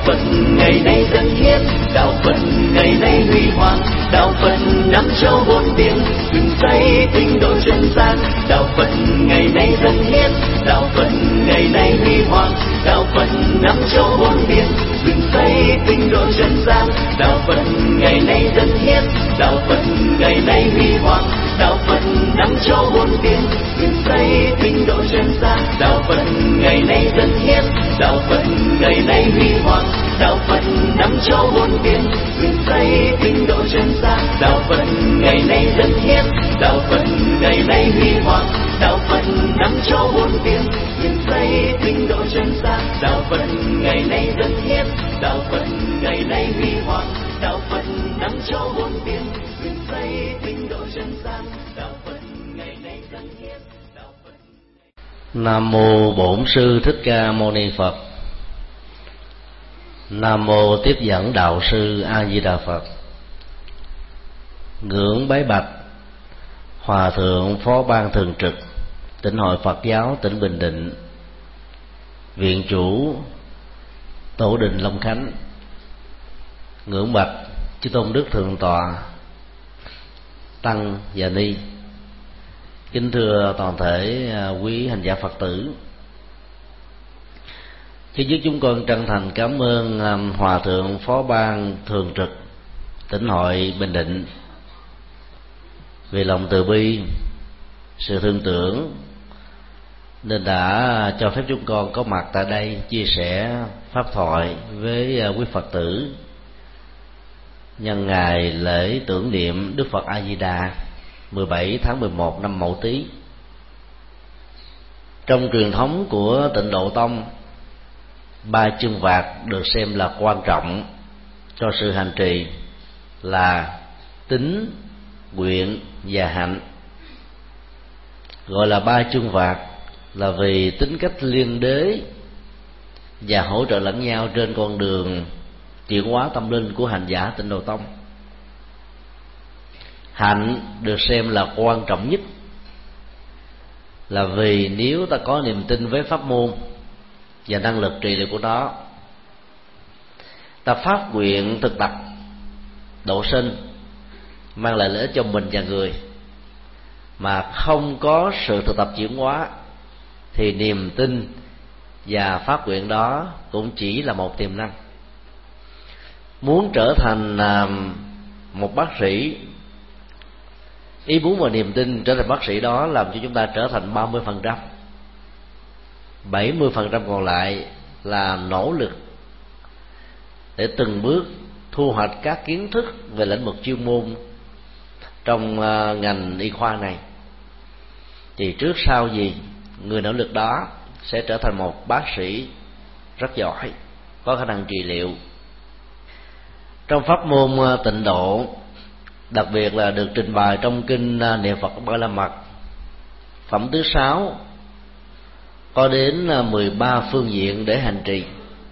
Phật ngày nay dân hiến, đạo Phật ngày nay huy hoàng, đạo Phật năm châu bốn biển, dựng xây tinh độ chân gian. Đạo Phật ngày nay dân hiến, đạo Phật ngày nay huy hoàng, đạo Phật năm châu bốn biển, dựng xây tinh độ chân gian. Đạo Phật ngày nay dân hiến, đạo Phật ngày nay huy hoàng, đạo Phật năm châu bốn biển, dựng xây tinh độ chân gian. Đạo Phật ngày nay dân hiến, đạo Phật ngày nay huy hoàng, đạo Phật năm châu bốn biển, dựng xây tinh độ chân gian. Đạo Phật ngày nay dân hiến, đạo Phật ngày nay huy hoàng, đạo Phật năm châu bốn biển, dựng xây tinh độ chân gian. Đạo Phật ngày nay dân hiến, đạo Phật ngày nay huy hoàng, đạo Phật năm châu bốn biển, dựng xây tinh độ chân gian. Đạo Phật ngày nay dân hiến, đạo Phật. Nam mô Bổn Sư Thích Ca Mâu Ni Phật. Nam mô Tiếp Dẫn Đạo Sư A Di Đà Phật. Ngưỡng bái bạch Hòa thượng Phó Ban Thường trực Tỉnh hội Phật giáo tỉnh Bình Định, Viện chủ Tổ đình Long Khánh. Ngưỡng bạch Chư Tôn Đức Thượng Tọa Tăng và Ni. Kính thưa toàn thể quý hành giả Phật tử, trước nhất chúng con chân thành cảm ơn Hòa thượng Phó Ban Thường trực Tỉnh hội Bình Định vì lòng từ bi, sự thương tưởng nên đã cho phép chúng con có mặt tại đây chia sẻ pháp thoại với quý Phật tử nhân ngày lễ tưởng niệm Đức Phật A Di Đà 17 tháng 11 năm Mậu Tý. Trong truyền thống của Tịnh Độ Tông, ba chương vạc được xem là quan trọng cho sự hành trì là tín, nguyện và hạnh. Gọi là ba chương vạc là vì tính cách liên đới và hỗ trợ lẫn nhau trên con đường chuyển hóa tâm linh của hành giả Tịnh Độ Tông. Hạnh được xem là quan trọng nhất là vì nếu ta có niềm tin với pháp môn và năng lực trị liệu của nó, ta phát nguyện thực tập độ sinh mang lại lợi ích cho mình và người, mà không có sự thực tập chuyển hóa, thì niềm tin và phát nguyện đó cũng chỉ là một tiềm năng. Muốn trở thành một bác sĩ, ý muốn và niềm tin trở thành bác sĩ đó làm cho chúng ta trở thành 30%, 70% còn lại là nỗ lực để từng bước thu hoạch các kiến thức về lĩnh vực chuyên môn trong ngành y khoa này. Thì trước sau gì người nỗ lực đó sẽ trở thành một bác sĩ rất giỏi, có khả năng trị liệu. Trong pháp môn Tịnh độ, đặc biệt là được trình bày trong kinh Niệm Phật Ba La Mật phẩm thứ 6, có đến 13 phương diện để hành trì.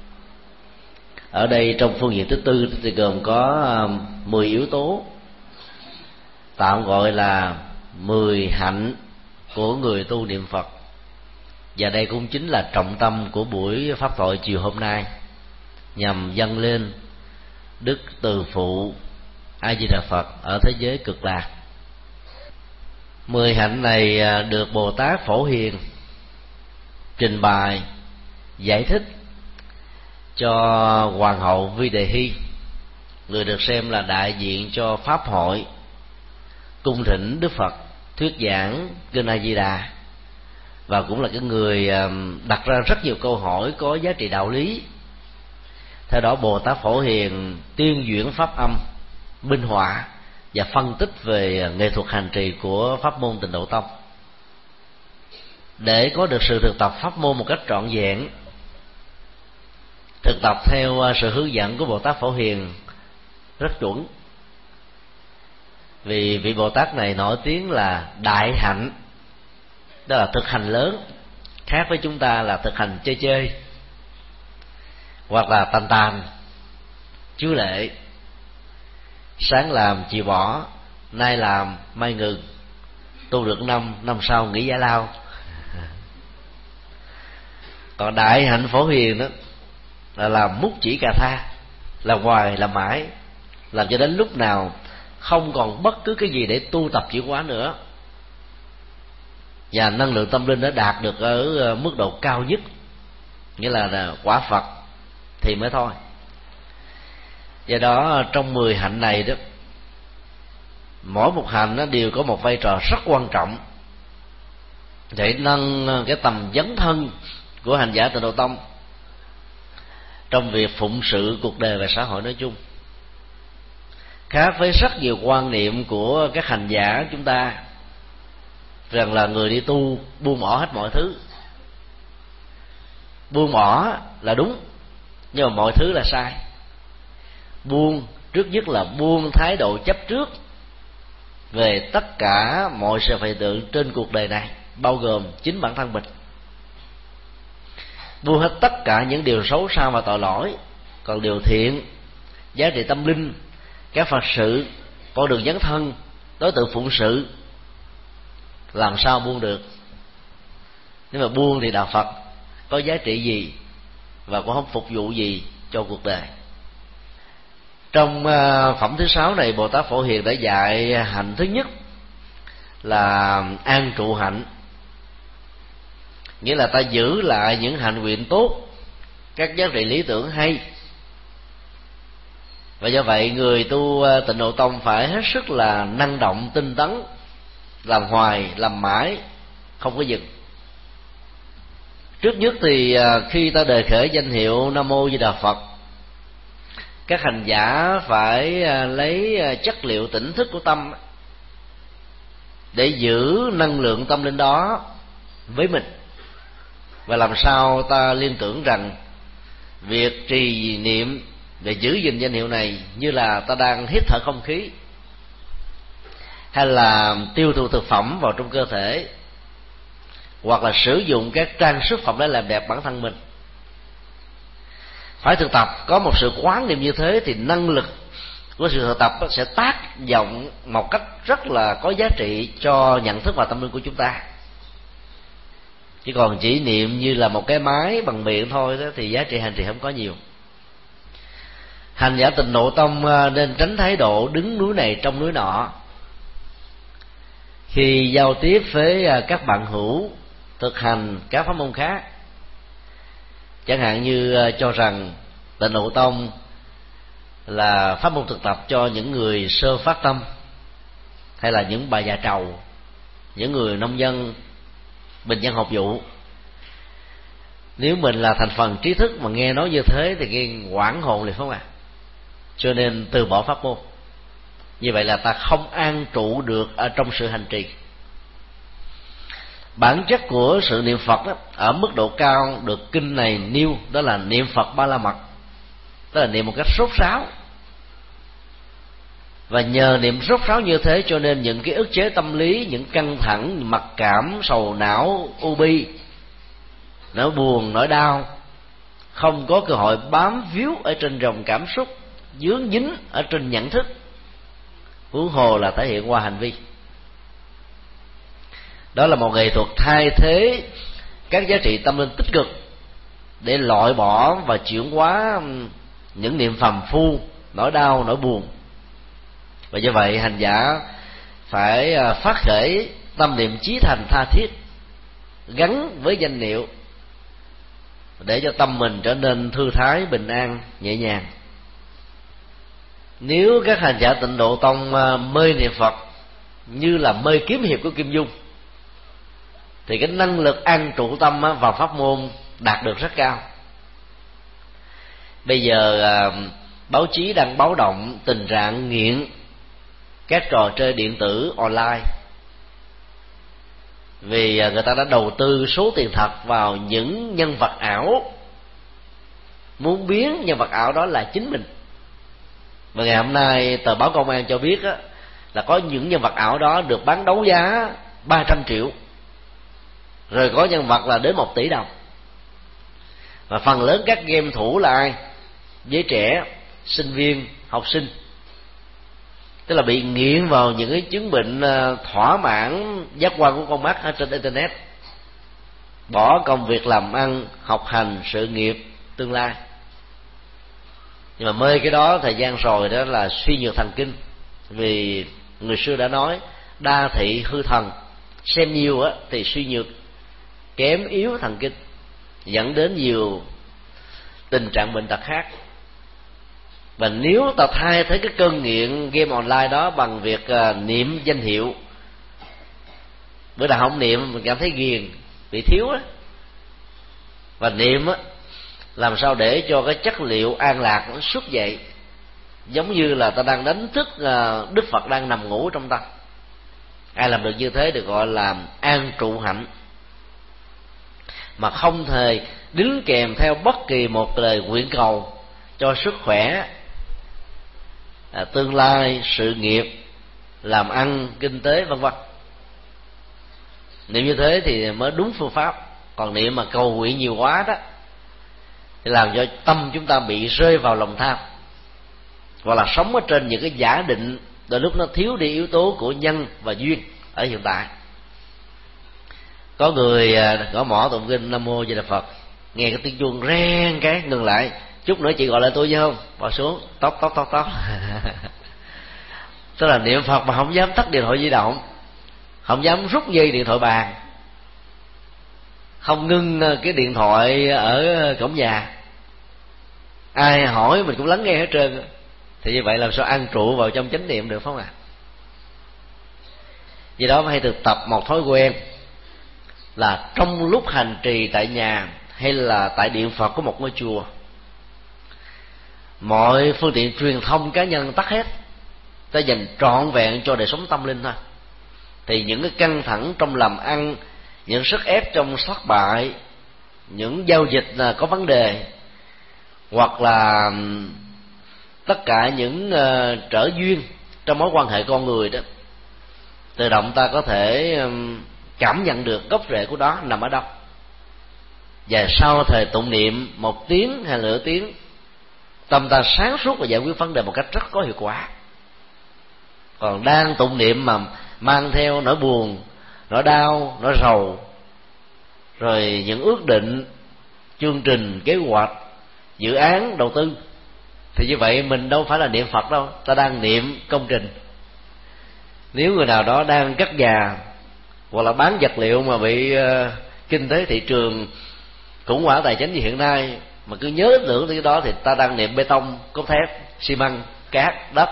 Ở đây trong phương diện thứ tư thì gồm có 10 yếu tố, tạm gọi là 10 hạnh của người tu niệm Phật. Và đây cũng chính là trọng tâm của buổi pháp thoại chiều hôm nay, nhằm dâng lên Đức Từ Phụ A Di Đà Phật ở thế giới cực lạc. 10 hạnh này được Bồ Tát Phổ Hiền trình bày giải thích cho Hoàng hậu Vi Đề Hy, người được xem là đại diện cho pháp hội cung thỉnh Đức Phật thuyết giảng kinh A Di Đà, và cũng là cái người đặt ra rất nhiều câu hỏi có giá trị đạo lý. Theo đó, Bồ Tát Phổ Hiền tuyên duyễn pháp âm, minh họa và phân tích về nghệ thuật hành trì của pháp môn Tịnh Độ Tông. Để có được sự thực tập pháp môn một cách trọn vẹn, thực tập theo sự hướng dẫn của Bồ Tát Phổ Hiền rất chuẩn, vì vị Bồ Tát này nổi tiếng là đại hạnh, đó là thực hành lớn, khác với chúng ta là thực hành chơi chơi hoặc là tàn tàn chiếu lệ, sáng làm chiều bỏ, nay làm mai ngừng, tu được năm sau nghỉ giải lao. Còn đại hạnh Phổ Hiền đó là làm múc chỉ cà tha, làm hoài làm mãi, làm cho đến lúc nào không còn bất cứ cái gì để tu tập chuyển hóa nữa, và năng lượng tâm linh đã đạt được ở mức độ cao nhất, nghĩa là quả Phật thì mới thôi. Do đó trong 10 hạnh này đó, mỗi một hạnh nó đều có một vai trò rất quan trọng để nâng cái tầm dấn thân của hành giả Tịnh Độ Tông trong việc phụng sự cuộc đời và xã hội nói chung. Khác với rất nhiều quan niệm của các hành giả chúng ta rằng là người đi tu buông bỏ hết mọi thứ. Buông bỏ là đúng, nhưng mà mọi thứ là sai. Buông trước nhất là buông thái độ chấp trước về tất cả mọi sự hiện tượng trên cuộc đời này, bao gồm chính bản thân mình. Buông hết tất cả những điều xấu xa và tội lỗi, còn điều thiện, giá trị tâm linh, các Phật sự, con đường dấn thân, đối tượng phụng sự, làm sao buông được? Nếu mà buông thì đạo Phật có giá trị gì và cũng không phục vụ gì cho cuộc đời. Trong phẩm thứ 6 này, Bồ Tát Phổ Hiền đã dạy hạnh thứ nhất là an trụ hạnh, nghĩa là ta giữ lại những hạnh nguyện tốt, các giá trị lý tưởng hay. Và do vậy người tu Tịnh Độ Tông phải hết sức là năng động, tinh tấn, làm hoài làm mãi, không có dừng. Trước nhất thì khi ta đề khởi danh hiệu Nam Mô Di Đà Phật, các hành giả phải lấy chất liệu tỉnh thức của tâm để giữ năng lượng tâm linh đó với mình. Và làm sao ta liên tưởng rằng việc trì niệm để giữ gìn danh hiệu này như là ta đang hít thở không khí, hay là tiêu thụ thực phẩm vào trong cơ thể, hoặc là sử dụng các trang sức phẩm để làm đẹp bản thân mình. Phải thực tập có một sự quán niệm như thế thì năng lực của sự thực tập sẽ tác động một cách rất là có giá trị cho nhận thức và tâm linh của chúng ta. Chỉ còn chỉ niệm như là một cái máy bằng miệng thôi đó thì giá trị hành trì không có nhiều. Hành giả Tịnh Độ Tông nên tránh thái độ đứng núi này trong núi nọ khi giao tiếp với các bạn hữu thực hành các pháp môn khác. Chẳng hạn như cho rằng Tịnh Độ Tông là pháp môn thực tập cho những người sơ phát tâm, hay là những bà già trầu, những người nông dân bình dân học vụ. Nếu mình là thành phần trí thức mà nghe nói như thế thì nghe hoảng hồn liền, không ạ? Cho nên từ bỏ pháp môn. Như vậy là ta không an trụ được ở trong sự hành trì. Bản chất của sự niệm Phật đó, ở mức độ cao được kinh này nêu, đó là niệm Phật ba la mật, tức là niệm một cách sốt sáo. Và nhờ niệm sốt sáo như thế cho nên những cái ức chế tâm lý, những căng thẳng, mặc cảm, sầu não, u bi, nỗi buồn, nỗi đau không có cơ hội bám víu ở trên dòng cảm xúc, dướng dính ở trên nhận thức, huống hồ là thể hiện qua hành vi. Đó là một nghệ thuật thay thế các giá trị tâm linh tích cực để loại bỏ và chuyển hóa những niệm phàm phu, nỗi đau, nỗi buồn. Và do vậy hành giả phải phát khởi tâm niệm chí thành tha thiết gắn với danh hiệu để cho tâm mình trở nên thư thái, bình an, nhẹ nhàng. Nếu các hành giả Tịnh Độ Tông mê niệm Phật như là mê kiếm hiệp của Kim Dung thì cái năng lực an trụ tâm vào pháp môn đạt được rất cao. Bây giờ báo chí đang báo động tình trạng nghiện các trò chơi điện tử online, vì người ta đã đầu tư số tiền thật vào những nhân vật ảo, muốn biến nhân vật ảo đó là chính mình. Và ngày hôm nay tờ báo Công an cho biết là có những nhân vật ảo đó được bán đấu giá 300 triệu, rồi có nhân vật là đến 1 tỷ đồng. Và phần lớn các game thủ là ai? Giới trẻ, sinh viên, học sinh, tức là bị nghiện vào những cái chứng bệnh thỏa mãn giác quan của con mắt ở trên internet, bỏ công việc làm ăn, học hành, sự nghiệp, tương lai. Nhưng mà mê cái đó thời gian rồi đó là suy nhược thần kinh. Vì người xưa đã nói đa thị hư thần, xem nhiều á thì suy nhược, kém yếu thần kinh, dẫn đến nhiều tình trạng bệnh tật khác. Và nếu ta thay thế cái cơn nghiện game online đó bằng việc niệm danh hiệu, bữa nào không niệm mình cảm thấy ghiền, bị thiếu á. Và niệm á làm sao để cho cái chất liệu an lạc nó xuất dậy, giống như là ta đang đánh thức Đức Phật đang nằm ngủ trong ta. Ai làm được như thế được gọi là an trụ hạnh, mà không thể đính kèm theo bất kỳ một lời nguyện cầu cho sức khỏe, tương lai, sự nghiệp, làm ăn, kinh tế vân vân. Niệm như thế thì mới đúng phương pháp. Còn niệm mà cầu nguyện nhiều quá đó thì làm cho tâm chúng ta bị rơi vào lòng tham, hoặc là sống ở trên những cái giả định, đôi lúc nó thiếu đi yếu tố của nhân và duyên ở hiện tại. Có người gõ mõ tụng kinh Nam Mô Di Đà Phật, nghe cái tiếng chuông reng cái ngừng lại, chút nữa chị gọi lại tôi chứ không, bỏ xuống, tóc. Tức là niệm Phật mà không dám tắt điện thoại di động, không dám rút dây điện thoại bàn, không ngưng cái điện thoại ở cổng nhà, ai hỏi mình cũng lắng nghe hết trơn. Thì như vậy làm sao an trụ vào trong chánh niệm được, phải không ạ? Vì đó phải thực tập một thói quen là trong lúc hành trì tại nhà hay là tại điện Phật của một ngôi chùa, mọi phương tiện truyền thông cá nhân tắt hết, ta dành trọn vẹn cho đời sống tâm linh thôi. Thì những cái căng thẳng trong làm ăn, những sức ép trong thất bại, những giao dịch có vấn đề, hoặc là tất cả những trở duyên trong mối quan hệ con người đó, tự động ta có thể cảm nhận được gốc rễ của đó nằm ở đâu. Và sau thời tụng niệm 1 tiếng hay nửa tiếng, tâm ta sáng suốt và giải quyết vấn đề một cách rất có hiệu quả. Còn đang tụng niệm mà mang theo nỗi buồn, nỗi đau, nỗi rầu, rồi những ước định, chương trình, kế hoạch, dự án, đầu tư, thì như vậy mình đâu phải là niệm Phật đâu, ta đang niệm công trình. Nếu người nào đó đang cắt già hoặc là bán vật liệu mà bị kinh tế thị trường khủng hoảng tài chính như hiện nay mà cứ nhớ tưởng tới cái đó, thì ta đang niệm bê tông, cốt thép, xi măng, cát, đất.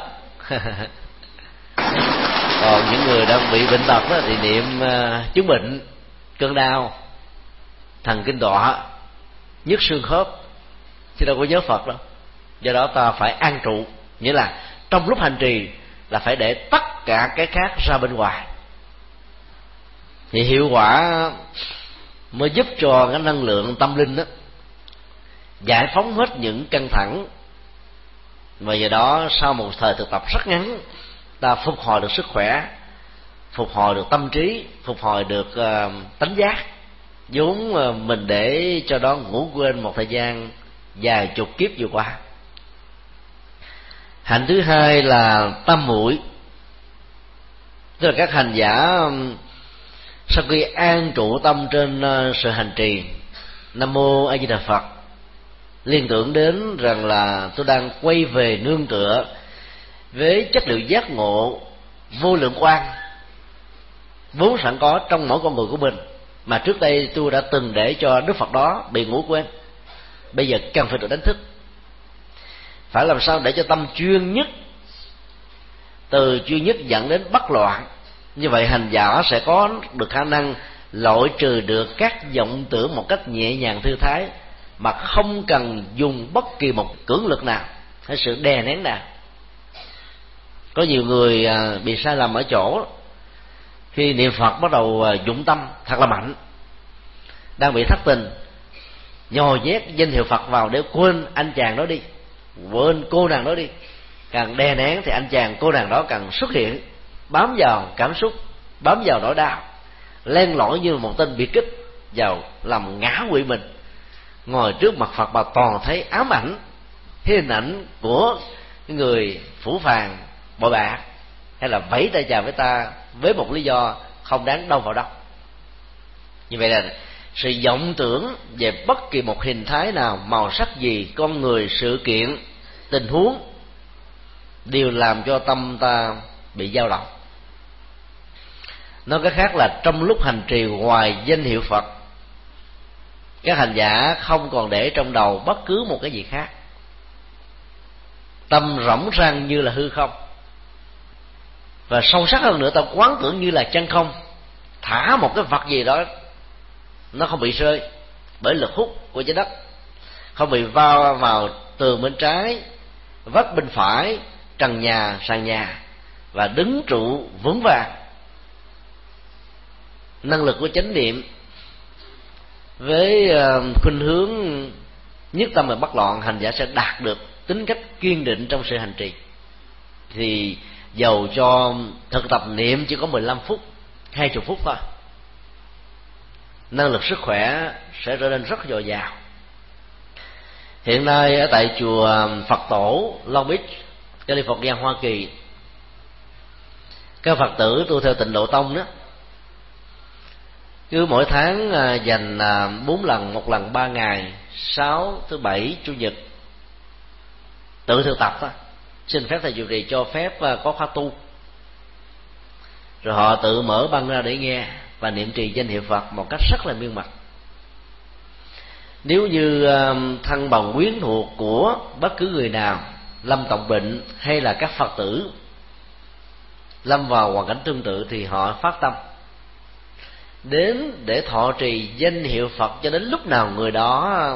Còn những người đang bị bệnh tật đó thì niệm chứng bệnh, cơn đau, thần kinh tọa, nhức xương khớp, chứ đâu có nhớ Phật đâu. Do đó ta phải an trụ, nghĩa là trong lúc hành trì là phải để tất cả cái khác ra bên ngoài, thì hiệu quả mới giúp cho cái năng lượng tâm linh đó giải phóng hết những căng thẳng. Và do đó sau một thời thực tập rất ngắn, ta phục hồi được sức khỏe, phục hồi được tâm trí, phục hồi được tánh giác, vốn mình để cho đó ngủ quên một thời gian vài chục kiếp vừa qua. Hạnh thứ hai là tam muội, tức là các hành giả sau khi an trụ tâm trên sự hành trì Nam Mô A Di Đà Phật, liên tưởng đến rằng là tôi đang quay về nương tựa với chất liệu giác ngộ vô lượng quan vốn sẵn có trong mỗi con người của mình, mà trước đây tôi đã từng để cho Đức Phật đó bị ngủ quên, bây giờ cần phải được đánh thức. Phải làm sao để cho tâm chuyên nhất, từ chuyên nhất dẫn đến bất loạn. Như vậy hành giả sẽ có được khả năng loại trừ được các vọng tưởng một cách nhẹ nhàng thư thái, mà không cần dùng bất kỳ một cưỡng lực nào hay sự đè nén nào. Có nhiều người bị sai lầm ở chỗ khi niệm Phật bắt đầu dụng tâm thật là mạnh, đang bị thất tình, nhồi nhét danh hiệu Phật vào để quên anh chàng đó đi, quên cô nàng đó đi. Càng đè nén thì anh chàng cô nàng đó càng xuất hiện, bám vào cảm xúc, bám vào nỗi đau, len lỏi như một tên biệt kích vào làm ngã quỵ mình. Ngồi trước mặt Phật mà toàn thấy ám ảnh, thấy hình ảnh của người phũ phàng bội bạc, hay là vẫy tay chào với ta với một lý do không đáng đâu vào đâu. Như vậy là sự vọng tưởng về bất kỳ một hình thái nào, màu sắc gì, con người, sự kiện, tình huống đều làm cho tâm ta bị dao động. Nói cách khác là trong lúc hành trì ngoài danh hiệu Phật, các hành giả không còn để trong đầu bất cứ một cái gì khác, tâm rỗng rang như là hư không, và sâu sắc hơn nữa ta quán tưởng như là chân không. Thả một cái vật gì đó nó không bị rơi bởi lực hút của trái đất, không bị va vào tường bên trái, vách bên phải, trần nhà, sàn nhà, và đứng trụ vững vàng. Năng lực của chánh niệm với khuynh hướng nhất tâm và bất loạn, hành giả sẽ đạt được tính cách kiên định trong sự hành trì. Thì dầu cho thực tập niệm chỉ có 15 phút, 20 phút thôi, năng lực sức khỏe sẽ trở nên rất dồi dào. Hiện nay ở tại chùa Phật Tổ Long Beach, California, Hoa Kỳ, các Phật tử tu theo Tịnh Độ Tông đó, cứ mỗi tháng dành 4 lần, một lần 3 ngày, 6, thứ Bảy, Chủ nhật, tự thực tập thôi, xin phép thầy trụ trì cho phép có khóa tu, rồi họ tự mở băng ra để nghe và niệm trì danh hiệu Phật một cách rất là miên mật. Nếu như thân bằng quyến thuộc của bất cứ người nào lâm trọng bệnh, hay là các Phật tử lâm vào hoàn cảnh tương tự, thì họ phát tâm đến để thọ trì danh hiệu Phật cho đến lúc nào người đó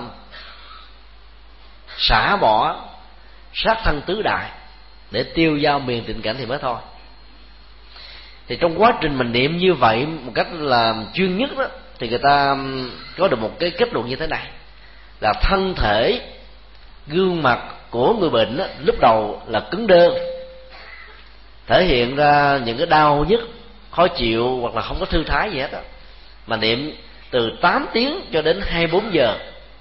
xả bỏ sát thân tứ đại để tiêu dao miền tình cảnh thì mới thôi. Thì trong quá trình mình niệm như vậy một cách là chuyên nhất đó, thì người ta có được một cái kết luận như thế này, là thân thể, gương mặt của người bệnh đó, lúc đầu là cứng đơ, thể hiện ra những cái đau nhức, khó chịu hoặc là không có thư thái gì hết đó. Mà niệm từ 8 tiếng cho đến 24 giờ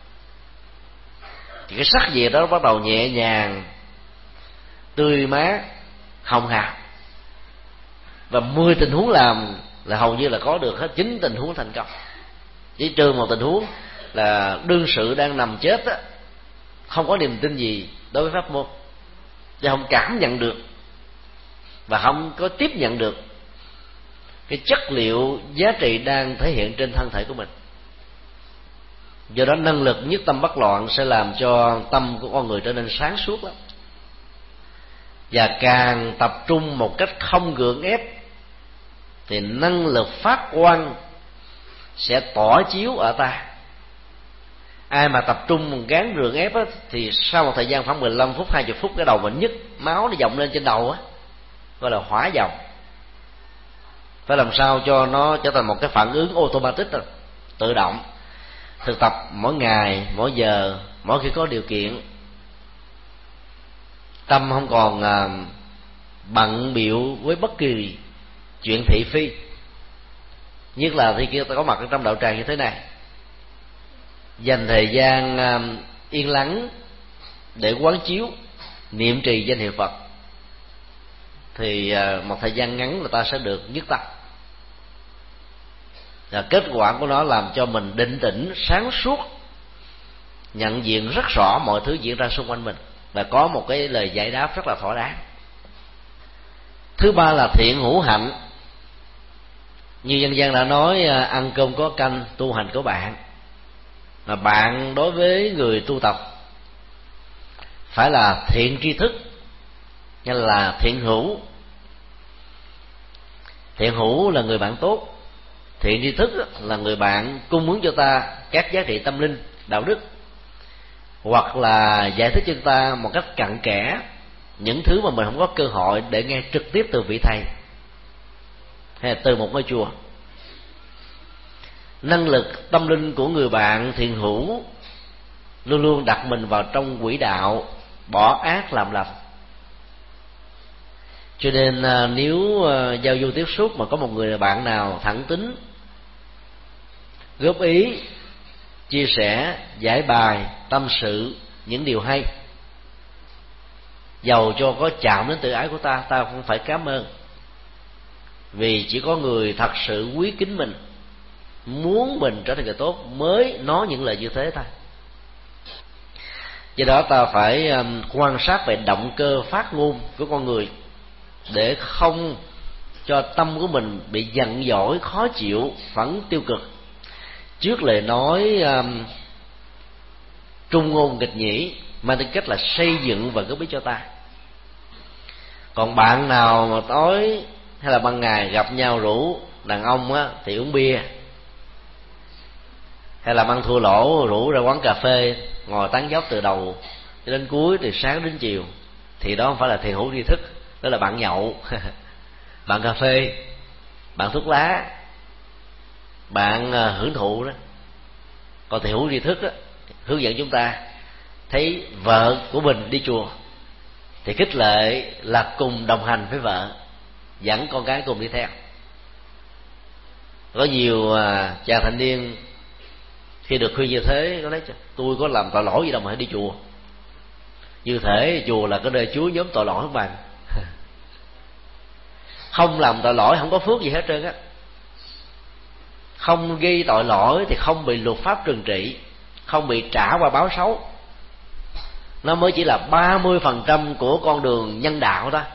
thì cái sắc diện đó bắt đầu nhẹ nhàng, tươi mát, hồng hào. Và 10 tình huống làm là hầu như là có được hết 9 tình huống thành công. Chỉ trừ một tình huống là đương sự đang nằm chết á, không có niềm tin gì đối với pháp môn, và không cảm nhận được và không có tiếp nhận được cái chất liệu giá trị đang thể hiện trên thân thể của mình. Do đó năng lực nhất tâm bất loạn sẽ làm cho tâm của con người trở nên sáng suốt lắm, và càng tập trung một cách không gượng ép thì năng lực phát quang sẽ tỏa chiếu ở ta. Ai mà tập trung gán gượng ép á, thì sau một thời gian khoảng 15 phút, 20 phút cái đầu mình nhức, máu nó dòng lên trên đầu á, gọi là hỏa dòng. Phải làm sao cho nó trở thành một cái phản ứng automatic rồi, tự động. Thực tập mỗi ngày, mỗi giờ, mỗi khi có điều kiện, tâm không còn bận bịu với bất kỳ chuyện thị phi, nhất là khi kia ta có mặt trong đạo tràng như thế này, dành thời gian yên lắng để quán chiếu niệm trì danh hiệu Phật, thì một thời gian ngắn người ta sẽ được nhất tâm. Và kết quả của nó làm cho mình định tĩnh, sáng suốt, nhận diện rất rõ mọi thứ diễn ra xung quanh mình, và có một cái lời giải đáp rất là thỏa đáng. Thứ ba là thiện hữu hạnh. Như dân gian đã nói, ăn cơm có canh, tu hành có bạn. Mà bạn đối với người tu tập phải là thiện tri thức, hay là thiện hữu. Thiện hữu là người bạn tốt, thiện tri thức là người bạn cung ứng cho ta các giá trị tâm linh, đạo đức, hoặc là giải thích cho ta một cách cặn kẽ những thứ mà mình không có cơ hội để nghe trực tiếp từ vị thầy hay là từ một ngôi chùa. Năng lực tâm linh của người bạn thiện hữu luôn luôn đặt mình vào trong quỹ đạo bỏ ác làm lành. Cho nên nếu giao du tiếp xúc mà có một người bạn nào thẳng tính, góp ý, chia sẻ, giải bài, tâm sự những điều hay, dầu cho có chạm đến tự ái của ta, ta cũng phải cảm ơn. Vì chỉ có người thật sự quý kính mình, muốn mình trở thành người tốt mới nói những lời như thế thôi. Do đó ta phải quan sát về động cơ phát ngôn của con người, để không cho tâm của mình bị giận dỗi, khó chịu, phẫn tiêu cực trước lời nói trung ngôn nghịch nhĩ mang tính cách là xây dựng và góp ý cho ta. Còn bạn nào mà tối hay là ban ngày gặp nhau rủ đàn ông á, thì uống bia, hay là ăn thua lỗ rủ ra quán cà phê ngồi tán dóc từ đầu cho đến cuối, từ sáng đến chiều, thì đó không phải là thiền hữu tri thức, đó là bạn nhậu bạn cà phê, bạn thuốc lá, bạn hưởng thụ đó. Còn thiền hữu tri thức đó, hướng dẫn chúng ta thấy vợ của mình đi chùa thì khích lệ là cùng đồng hành với vợ, dẫn con cái cùng đi theo. Có nhiều chàng thanh niên khi được khuyên như thế, có nói tôi có làm tội lỗi gì đâu mà phải đi chùa, như thể chùa là cái nơi chúa nhóm tội lỗi của bạn. Không làm tội lỗi không có phước gì hết trơn á. Không gây tội lỗi thì không bị luật pháp trừng trị, không bị trả qua báo xấu. Nó mới chỉ là 30% của con đường nhân đạo đó.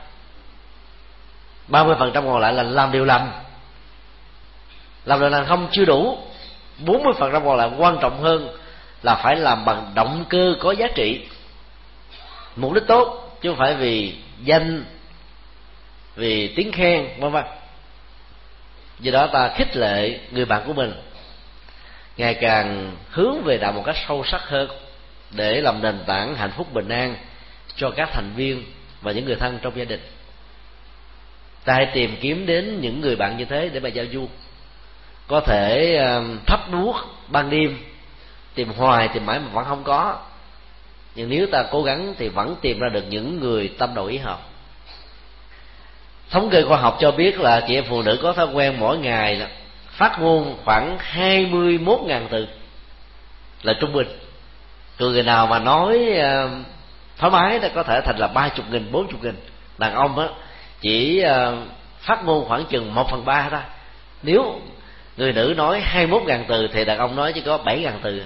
30% còn lại là làm điều lành. Làm điều lành không chưa đủ. 40% còn lại quan trọng hơn là phải làm bằng động cơ có giá trị, mục đích tốt, chứ không phải vì danh, vì tiếng khen vân vân. Do đó ta khích lệ người bạn của mình ngày càng hướng về đạo một cách sâu sắc hơn, để làm nền tảng hạnh phúc bình an cho các thành viên và những người thân trong gia đình. Ta hãy tìm kiếm đến những người bạn như thế để mà giao du. Có thể thắp đuốc ban đêm, tìm hoài tìm mãi mà vẫn không có, nhưng nếu ta cố gắng thì vẫn tìm ra được những người tâm đầu ý hợp. Thống kê khoa học cho biết là chị em phụ nữ có thói quen mỗi ngày phát ngôn khoảng 21.000 từ là trung bình. Người nào mà nói thoải mái đó có thể thành là 30.000, 40.000. Đàn ông á chỉ phát ngôn khoảng chừng 1/3 thôi. Nếu người nữ nói 21.000 từ thì đàn ông nói chỉ có 7.000 từ.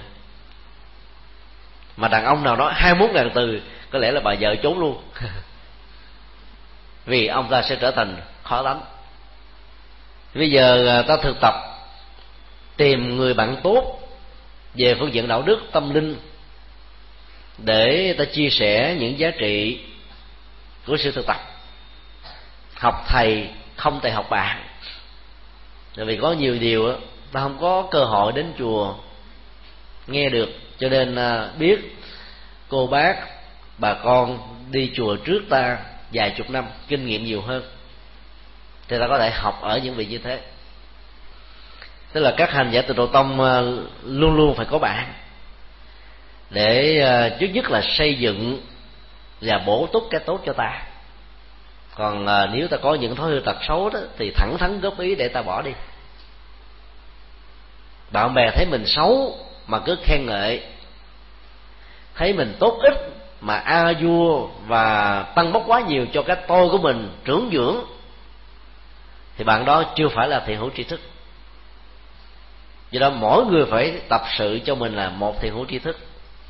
Mà đàn ông nào nói 21.000 từ có lẽ là bà vợ trốn luôn. Vì ông ta sẽ trở thành khó đánh. Bây giờ ta thực tập tìm người bạn tốt về phương diện đạo đức tâm linh, để ta chia sẻ những giá trị của sự thực tập. Học thầy không thầy học bạn. Tại vì có nhiều điều ta không có cơ hội đến chùa nghe được, cho nên biết cô bác bà con đi chùa trước ta vài chục năm, kinh nghiệm nhiều hơn, thì ta có thể học ở những vị như thế. Tức là các hành giả Tịnh Độ Tông luôn luôn phải có bạn, để trước nhất là xây dựng và bổ túc cái tốt cho ta. Còn nếu ta có những thói hư tật xấu đó thì thẳng thắn góp ý để ta bỏ đi. Bạn bè thấy mình xấu mà cứ khen ngợi, thấy mình tốt ít mà a vua và tăng bốc quá nhiều cho cái tôi của mình trưởng dưỡng, thì bạn đó chưa phải là thiện hữu tri thức. Do đó mỗi người phải tập sự cho mình là một thiện hữu tri thức.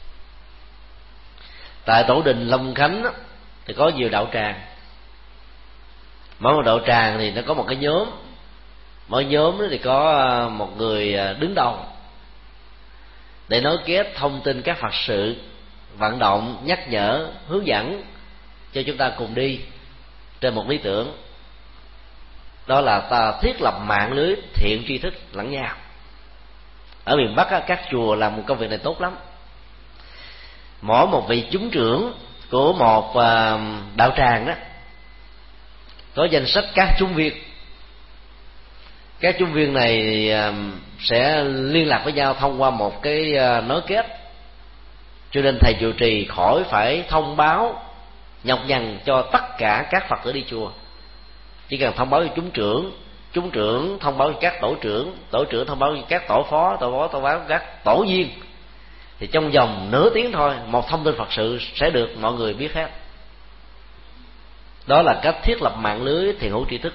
Tại tổ đình Long Khánh thì có nhiều đạo tràng. Mỗi một đạo tràng thì nó có một cái nhóm, mỗi nhóm thì có một người đứng đầu để nối kết thông tin các Phật sự, vận động, nhắc nhở, hướng dẫn cho chúng ta cùng đi trên một lý tưởng. Đó là ta thiết lập mạng lưới thiện tri thức lẫn nhau. Ở miền Bắc các chùa làm một công việc này tốt lắm. Mỗi một vị chúng trưởng của một đạo tràng đó có danh sách các chúng viên. Các chúng viên này sẽ liên lạc với nhau thông qua một cái nối kết, cho nên thầy trụ trì khỏi phải thông báo nhọc nhằn cho tất cả các Phật tử đi chùa. Chỉ cần thông báo cho chúng trưởng thông báo cho các tổ trưởng thông báo cho các tổ phó thông báo các tổ viên, thì trong vòng nửa tiếng thôi một thông tin Phật sự sẽ được mọi người biết hết. Đó là cách thiết lập mạng lưới thiện hữu tri thức.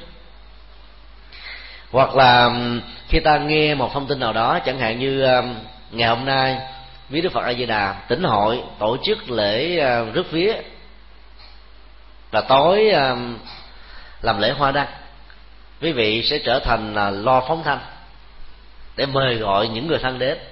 Hoặc là khi ta nghe một thông tin nào đó, chẳng hạn như ngày hôm nay viếng Đức Phật A Di Đà, tỉnh hội tổ chức lễ rước vía, và tối làm lễ hoa đăng. Quý vị sẽ trở thành lo phóng thanh để mời gọi những người thân đến,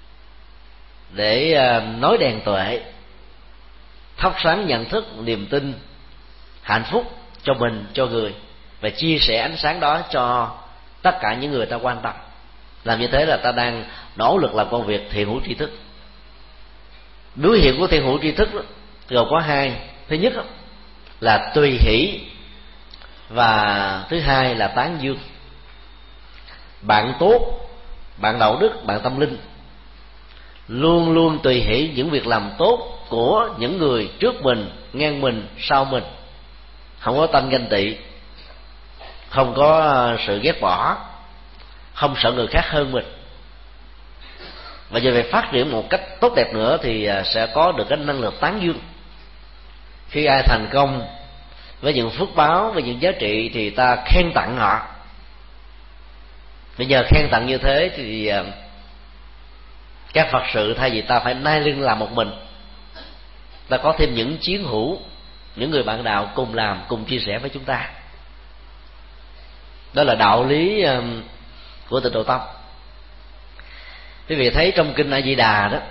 để nói đèn tuệ, thắp sáng nhận thức, niềm tin, hạnh phúc cho mình, cho người, và chia sẻ ánh sáng đó cho tất cả những người ta quan tâm. Làm như thế là ta đang nỗ lực làm công việc thiện hữu tri thức. Biểu hiện của thiện hữu tri thức gồm có hai: thứ nhất là tùy hỷ, và thứ hai là tán dương. Bạn tốt, bạn đạo đức, bạn tâm linh luôn luôn tùy hỷ những việc làm tốt của những người trước mình, ngang mình, sau mình, không có tâm ganh tị, không có sự ghét bỏ, không sợ người khác hơn mình. Và về phát triển một cách tốt đẹp nữa thì sẽ có được cái năng lực tán dương. Khi ai thành công với những phước báo, với những giá trị thì ta khen tặng họ. Bây giờ khen tặng như thế thì các Phật sự thay vì ta phải nai lưng làm một mình, ta có thêm những chiến hữu, những người bạn đạo cùng làm, cùng chia sẻ với chúng ta. Đó là đạo lý của Tịnh Độ Tông. Quý vị thấy trong kinh A Di Đà đó,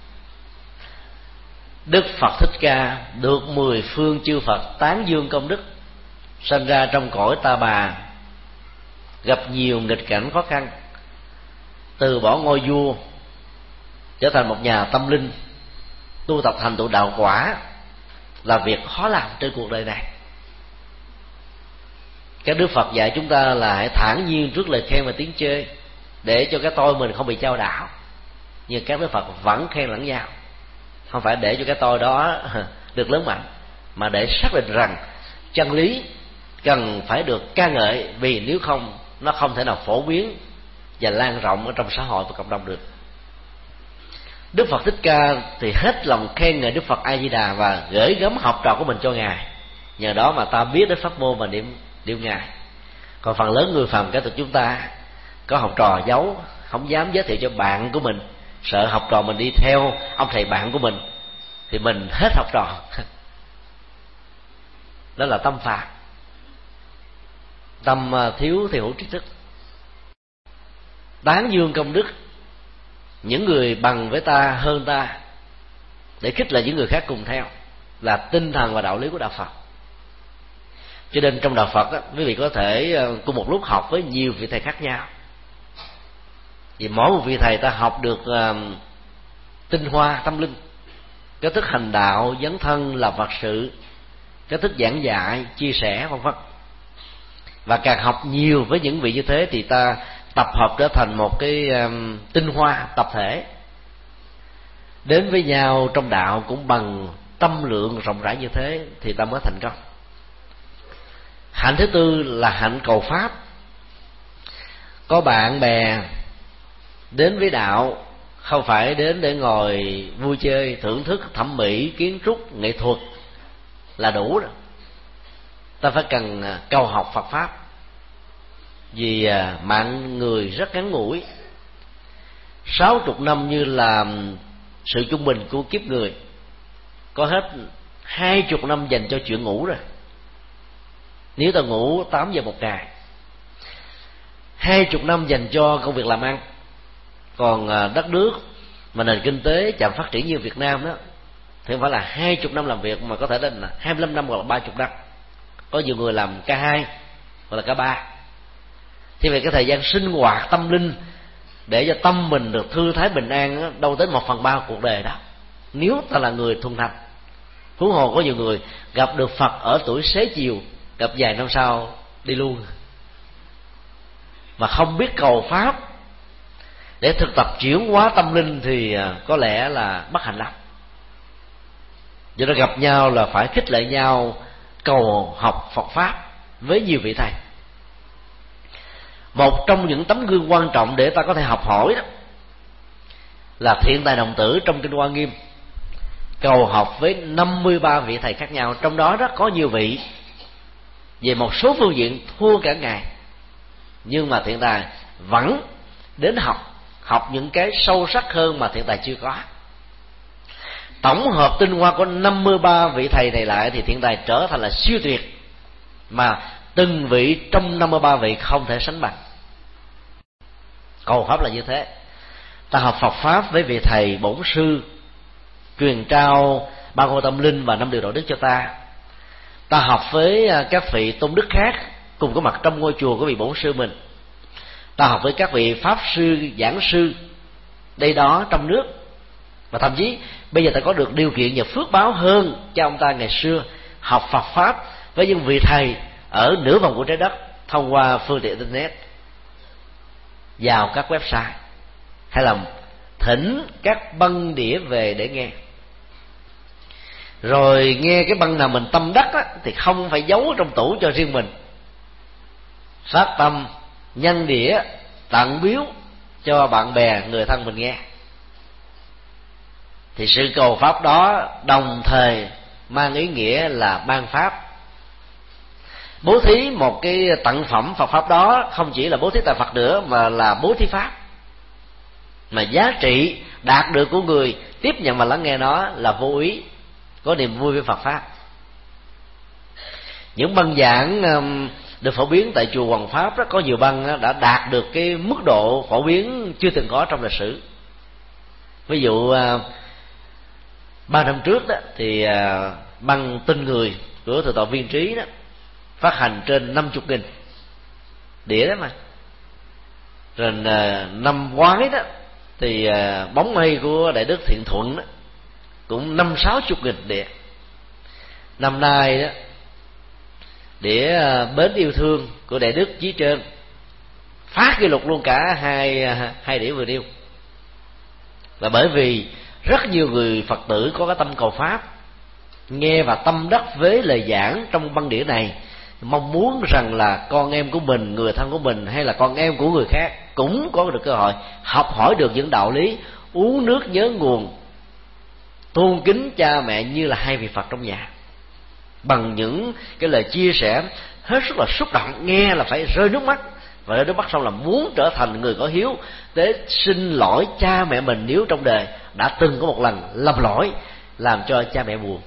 Đức Phật Thích Ca được 10 phương chư Phật tán dương công đức, sinh ra trong cõi Ta Bà, gặp nhiều nghịch cảnh khó khăn, từ bỏ ngôi vua trở thành một nhà tâm linh, tu tập thành tựu đạo quả, là việc khó làm trên cuộc đời này. Các Đức Phật dạy chúng ta là hãy thản nhiên trước lời khen và tiếng chê, để cho cái tôi mình không bị chao đảo. Nhưng các Đức Phật vẫn khen lẫn nhau, không phải để cho cái tôi đó được lớn mạnh, mà để xác định rằng chân lý cần phải được ca ngợi, vì nếu không nó không thể nào phổ biến và lan rộng ở trong xã hội và cộng đồng được. Đức Phật Thích Ca thì hết lòng khen ngợi Đức Phật A Di Đà và gửi gắm học trò của mình cho ngài. Nhờ đó mà ta biết đến pháp môn và niệm ngài. Còn phần lớn người phàm cái tụi chúng ta có học trò giấu, không dám giới thiệu cho bạn của mình, sợ học trò mình đi theo ông thầy bạn của mình thì mình hết học trò. Đó là tâm phàm, tâm thiếu thiểu hữu tri thức. Tán dương công đức những người bằng với ta, hơn ta, để khích lệ những người khác cùng theo, là tinh thần và đạo lý của đạo Phật. Cho nên trong đạo Phật quý vị có thể cùng một lúc học với nhiều vị thầy khác nhau, vì mỗi một vị thầy ta học được tinh hoa tâm linh, cái thức hành đạo, dấn thân, làm Phật sự, cái thức giảng dạy, chia sẻ, vân vân. Và càng học nhiều với những vị như thế thì ta tập hợp trở thành một cái tinh hoa tập thể, đến với nhau trong đạo cũng bằng tâm lượng rộng rãi như thế thì ta mới thành công. Hạnh thứ tư là hạnh cầu pháp. Có bạn bè đến với đạo không phải đến để ngồi vui chơi, thưởng thức thẩm mỹ, kiến trúc, nghệ thuật là đủ rồi. Ta phải cần cầu học Phật pháp, vì mạng người rất ngắn ngủi. 60 năm như là sự trung bình của kiếp người, có hết 20 năm dành cho chuyện ngủ rồi. Nếu ta ngủ 8 giờ một ngày, 20 năm dành cho công việc làm ăn. Còn đất nước mà nền kinh tế chậm phát triển như Việt Nam đó thì không phải là 20 năm làm việc, mà có thể là 25 năm hoặc là 30 năm. Có nhiều người làm cả 2 hoặc là cả 3. Thì về cái thời gian sinh hoạt tâm linh để cho tâm mình được thư thái bình an đó, đâu tới 1/3 cuộc đời đó, nếu ta là người thuần thành. Huống hồ có nhiều người gặp được Phật ở tuổi xế chiều, gặp vài năm sau đi luôn, mà không biết cầu pháp để thực tập chuyển hóa tâm linh thì có lẽ là bất hạnh lắm. Cho nên gặp nhau là phải khích lệ nhau cầu học Phật pháp với nhiều vị thầy. Một trong những tấm gương quan trọng để ta có thể học hỏi đó là Thiện Tài Đồng Tử trong kinh Hoa Nghiêm, cầu học với 53 vị thầy khác nhau. Trong đó rất có nhiều vị về một số phương diện thua cả ngài, nhưng mà Thiện Tài vẫn đến học những cái sâu sắc hơn mà Thiện Tài chưa có. tổng hợp tinh hoa của 53 vị thầy này lại thì thiện tài trở thành là siêu tuyệt, mà từng vị trong 53 vị không thể sánh bằng. Cầu pháp là như thế. Ta học Phật pháp với vị thầy bổn sư truyền trao ba ngôi tâm linh và 5 điều đạo đức cho ta. Ta học với các vị tôn đức khác cùng có mặt trong ngôi chùa của vị bổn sư mình. Ta học với các vị pháp sư, giảng sư đây đó trong nước, và thậm chí bây giờ ta có được điều kiện và phước báo hơn cho ông ta ngày xưa học Phật pháp với những vị thầy ở nửa vòng của trái đất thông qua phương tiện internet, vào các website, hay là thỉnh các băng đĩa về để nghe. Rồi nghe cái băng nào mình tâm đắc á, thì không phải giấu trong tủ cho riêng mình, phát tâm nhân đĩa tặng biếu cho bạn bè người thân mình nghe. Thì sự cầu pháp đó đồng thời mang ý nghĩa là ban pháp. Bố thí một cái tặng phẩm Phật pháp đó không chỉ là bố thí tại Phật nữa, mà là bố thí pháp, mà giá trị đạt được của người tiếp nhận và lắng nghe nó là vô ý, có niềm vui với Phật pháp. Những băng giảng được phổ biến tại chùa Hoàng Pháp đó, có nhiều băng đã đạt được cái mức độ phổ biến chưa từng có trong lịch sử. Ví dụ 3 năm trước đó thì băng Tin Người của Thượng tọa Viên Trí đó phát hành trên 50.000 đĩa đó mà. Rồi năm ngoái đó thì Bóng Mây của Đại Đức Thiện Thuận đó cũng 50-60.000 đĩa. Năm nay đó đĩa Bến Yêu Thương của Đại Đức Chí Trơn phá kỷ lục luôn cả hai đĩa vừa điêu. Là bởi vì rất nhiều người Phật tử có cái tâm cầu pháp, nghe và tâm đắc với lời giảng trong băng đĩa này, mong muốn rằng là con em của mình, người thân của mình, hay là con em của người khác cũng có được cơ hội học hỏi được những đạo lý uống nước nhớ nguồn, tôn kính cha mẹ như là hai vị Phật trong nhà, bằng những cái lời chia sẻ hết sức là xúc động, nghe là phải rơi nước mắt, và rơi nước mắt xong là muốn trở thành người có hiếu để xin lỗi cha mẹ mình nếu trong đời đã từng có một lần lầm lỗi làm cho cha mẹ buồn.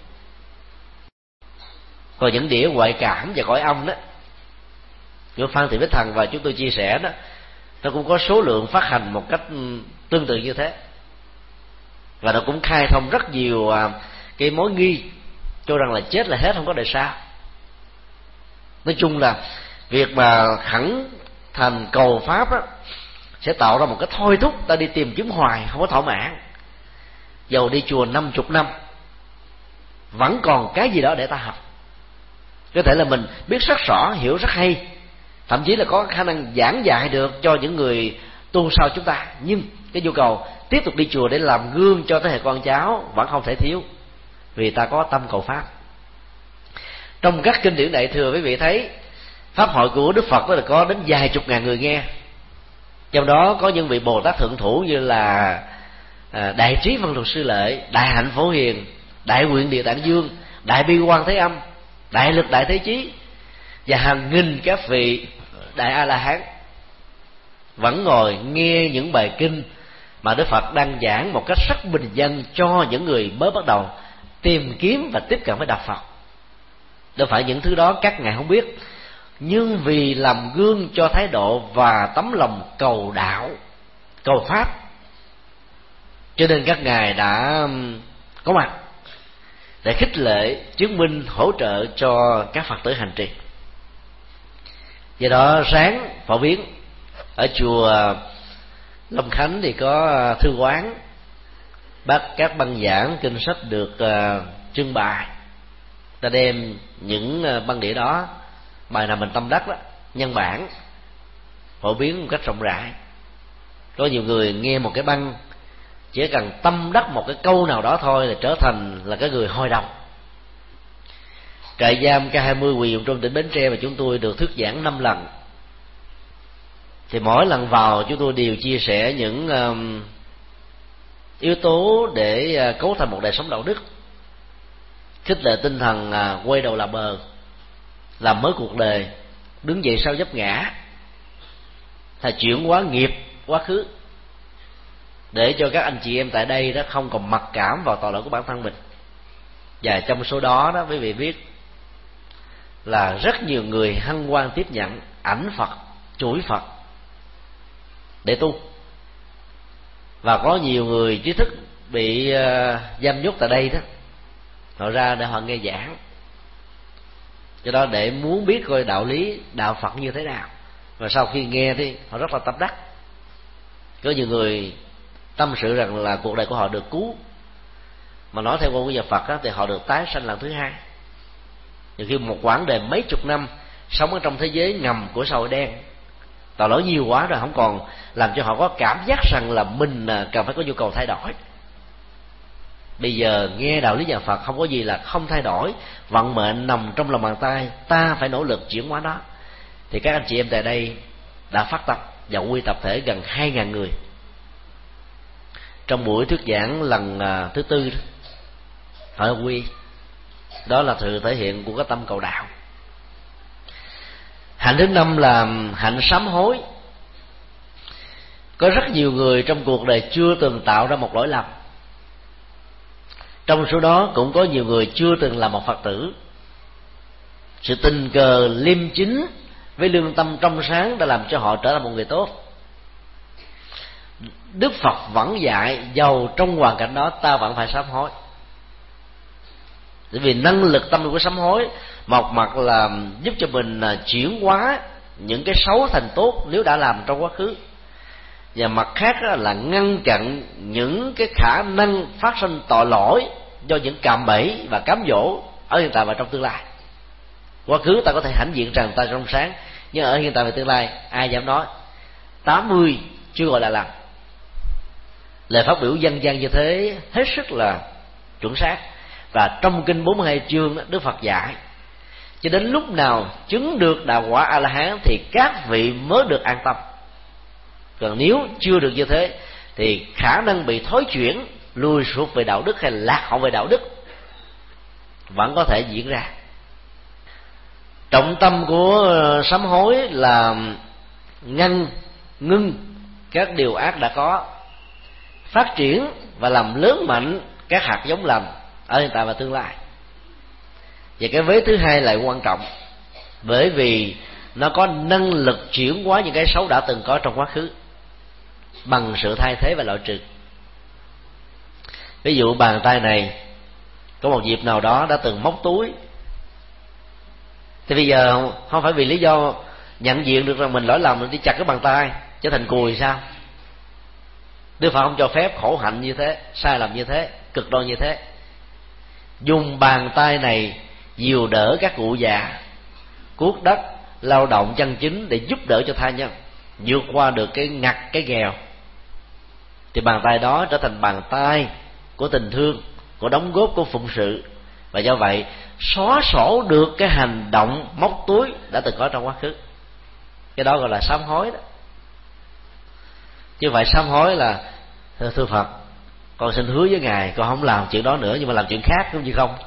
Còn những đĩa ngoại cảm và cõi âm đó, như Phan Thị Bích Thần và chúng tôi chia sẻ đó, nó cũng có số lượng phát hành một cách tương tự như thế, và nó cũng khai thông rất nhiều cái mối nghi cho rằng là chết là hết, không có đời sau. Nói chung là việc mà khẳng thành cầu pháp đó sẽ tạo ra một cái thôi thúc ta đi tìm kiếm hoài, không có thỏa mãn. Dầu đi chùa 50 năm vẫn còn cái gì đó để ta học. Có thể là mình biết rất rõ, hiểu rất hay, thậm chí là có khả năng giảng dạy được cho những người tu sau chúng ta, nhưng cái nhu cầu tiếp tục đi chùa để làm gương cho thế hệ con cháu vẫn không thể thiếu, vì ta có tâm cầu pháp. Trong các kinh điển Đại Thừa, quý vị thấy pháp hội của Đức Phật đó là có đến vài chục ngàn người nghe. Trong đó có những vị Bồ Tát thượng thủ như là Đại Trí Văn Luật Sư Lợi, Đại Hạnh Phổ Hiền, Đại Nguyện Địa Tạng Dương, Đại Bi Quan Thế Âm, Đại Lực Đại Thế Chí, và hàng nghìn các vị Đại A La Hán vẫn ngồi nghe những bài kinh mà Đức Phật đang giảng một cách rất bình dân cho những người mới bắt đầu tìm kiếm và tiếp cận với đạo Phật. Đâu phải những thứ đó các ngài không biết, nhưng vì làm gương cho thái độ và tấm lòng cầu đạo, cầu pháp, cho nên các ngài đã có mặt để khích lệ, chứng minh, hỗ trợ cho các Phật tử hành trì. Do đó sáng phổ biến ở chùa Long Khánh thì có thư quán, bắt các băng giảng kinh sách được trưng bày. Ta đem những băng đĩa đó, bài nào mình tâm đắc đó, nhân bản phổ biến một cách rộng rãi. Có nhiều người nghe một cái băng chỉ cần tâm đắc một cái câu nào đó thôi là trở thành là cái người hồi đồng. Trại giam K20 Quỳ Dụng Trung tỉnh Bến Tre mà chúng tôi được thuyết giảng 5 lần, thì mỗi lần vào chúng tôi đều chia sẻ những yếu tố để cấu thành một đời sống đạo đức, khích lệ tinh thần quay đầu là bờ, làm mới cuộc đời, đứng dậy sau vấp ngã, là chuyển hóa nghiệp quá khứ, để cho các anh chị em tại đây đó không còn mặc cảm vào tội lỗi của bản thân mình. Và trong số đó đó, quý vị biết là rất nhiều người hân hoan tiếp nhận ảnh Phật, chuỗi Phật để tu. Và có nhiều người trí thức bị giam nhốt tại đây đó, họ ra để họ nghe giảng. Do đó để muốn biết coi đạo lý đạo Phật như thế nào, và sau khi nghe thì họ rất là tâm đắc. Có nhiều người tâm sự rằng là cuộc đời của họ được cứu, mà nói theo ngôn của nhà Phật đó, thì họ được tái sanh lần thứ hai. Nhiều khi một quãng đời mấy chục năm sống ở trong thế giới ngầm của xã hội đen, tội lỗi nhiều quá rồi, không còn làm cho họ có cảm giác rằng là mình cần phải có nhu cầu thay đổi. Bây giờ nghe đạo lý nhà Phật không có gì là không thay đổi, vận mệnh nằm trong lòng bàn tay, ta phải nỗ lực chuyển hóa nó. Thì các anh chị em tại đây đã phát tâm và quy tập thể gần 2.000 người. Trong buổi thuyết giảng lần thứ tư họ quy, đó là sự thể hiện của cái tâm cầu đạo. Hạnh thứ 5 là hạnh sám hối. Có rất nhiều người trong cuộc đời chưa từng tạo ra một lỗi lầm. Trong số đó cũng có nhiều người chưa từng là một Phật tử. Sự tình cờ liêm chính với lương tâm trong sáng đã làm cho họ trở thành một người tốt. Đức Phật vẫn dạy dầu trong hoàn cảnh đó ta vẫn phải sám hối. Bởi vì năng lực tâm của sám hối, một mặt là giúp cho mình chuyển hóa những cái xấu thành tốt nếu đã làm trong quá khứ, và mặt khác là ngăn chặn những cái khả năng phát sinh tội lỗi do những cạm bẫy và cám dỗ ở hiện tại và trong tương lai. Quá khứ ta có thể hãnh diện rằng ta trong sáng, nhưng ở hiện tại và tương lai ai dám nói 80 chưa gọi là làm. Lời phát biểu dân gian như thế hết sức là chuẩn xác. Và trong kinh 42 chương Đức Phật dạy, cho đến lúc nào chứng được đạo quả A La Hán thì các vị mới được an tâm. Còn nếu chưa được như thế thì khả năng bị thối chuyển, lùi sụt về đạo đức hay lạc hậu về đạo đức vẫn có thể diễn ra. Trọng tâm của sám hối là ngưng các điều ác đã có, phát triển và làm lớn mạnh các hạt giống lành ở hiện tại và tương lai. Và cái vế thứ hai lại quan trọng, bởi vì nó có năng lực chuyển hóa những cái xấu đã từng có trong quá khứ bằng sự thay thế và loại trừ. Ví dụ bàn tay này có một dịp nào đó đã từng móc túi, thì bây giờ không phải vì lý do nhận diện được rằng mình lỗi lầm đi chặt cái bàn tay trở thành cùi sao? Đức Phật không cho phép khổ hạnh như thế, sai lầm như thế, cực đoan như thế. Dùng bàn tay này dìu đỡ các cụ già, cuốc đất, lao động chân chính để giúp đỡ cho tha nhân vượt qua được cái ngặt, cái nghèo, thì bàn tay đó trở thành bàn tay của tình thương, của đóng góp, của phụng sự. Và do vậy xóa sổ được cái hành động móc túi đã từng có trong quá khứ. Cái đó gọi là sám hối đó. Chứ phải sám hối là thưa Phật, con xin hứa với Ngài con không làm chuyện đó nữa, nhưng mà làm chuyện khác cũng như không.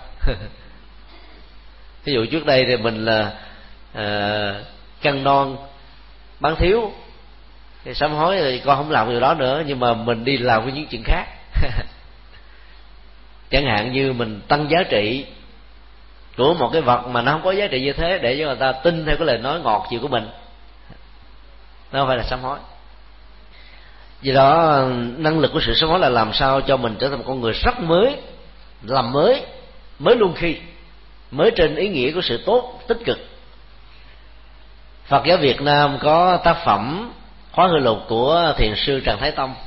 Ví dụ trước đây thì mình là cân non bán thiếu, thì sám hối thì con không làm điều đó nữa, nhưng mà mình đi làm với những chuyện khác. Chẳng hạn như mình tăng giá trị của một cái vật mà nó không có giá trị như thế để cho người ta tin theo cái lời nói ngọt dịu của mình, nó không phải là sám hối. Vì đó năng lực của sự sám hối là làm sao cho mình trở thành một con người rất mới, làm mới luôn khi, mới trên ý nghĩa của sự tốt tích cực. Phật giáo Việt Nam có tác phẩm Khóa Hư Lục của thiền sư Trần Thái Tông,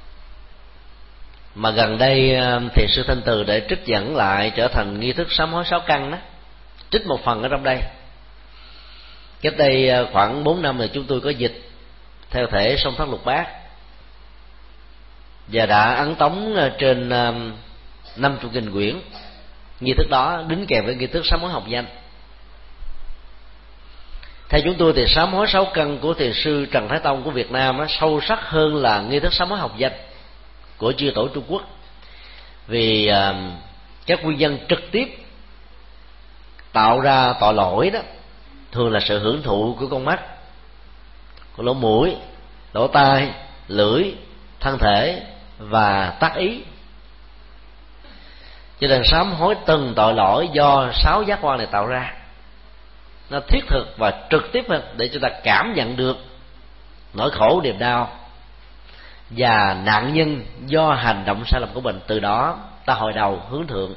mà gần đây thiền sư Thanh Từ để trích dẫn lại trở thành nghi thức sám hối 6 căn đó, trích một phần ở trong đây. Cách đây khoảng 4 năm thì chúng tôi có dịch theo thể Song Thất Lục Bát, và đã ấn tống trên 50 kinh quyển nghi thức đó, đính kèm với nghi thức sám hối học danh. Theo chúng tôi thì sám hối 6 căn của thiền sư Trần Thái Tông của Việt Nam nó sâu sắc hơn là nghi thức sám hối học danh của chư tổ Trung Quốc, vì các nguyên nhân trực tiếp tạo ra tội lỗi đó thường là sự hưởng thụ của con mắt, của lỗ mũi, lỗ tai, lưỡi, thân thể và tác ý. Cho nên sám hối từng tội lỗi do 6 giác quan này tạo ra, nó thiết thực và trực tiếp hơn để chúng ta cảm nhận được nỗi khổ niềm đau và nạn nhân do hành động sai lầm của mình. Từ đó ta hồi đầu hướng thượng.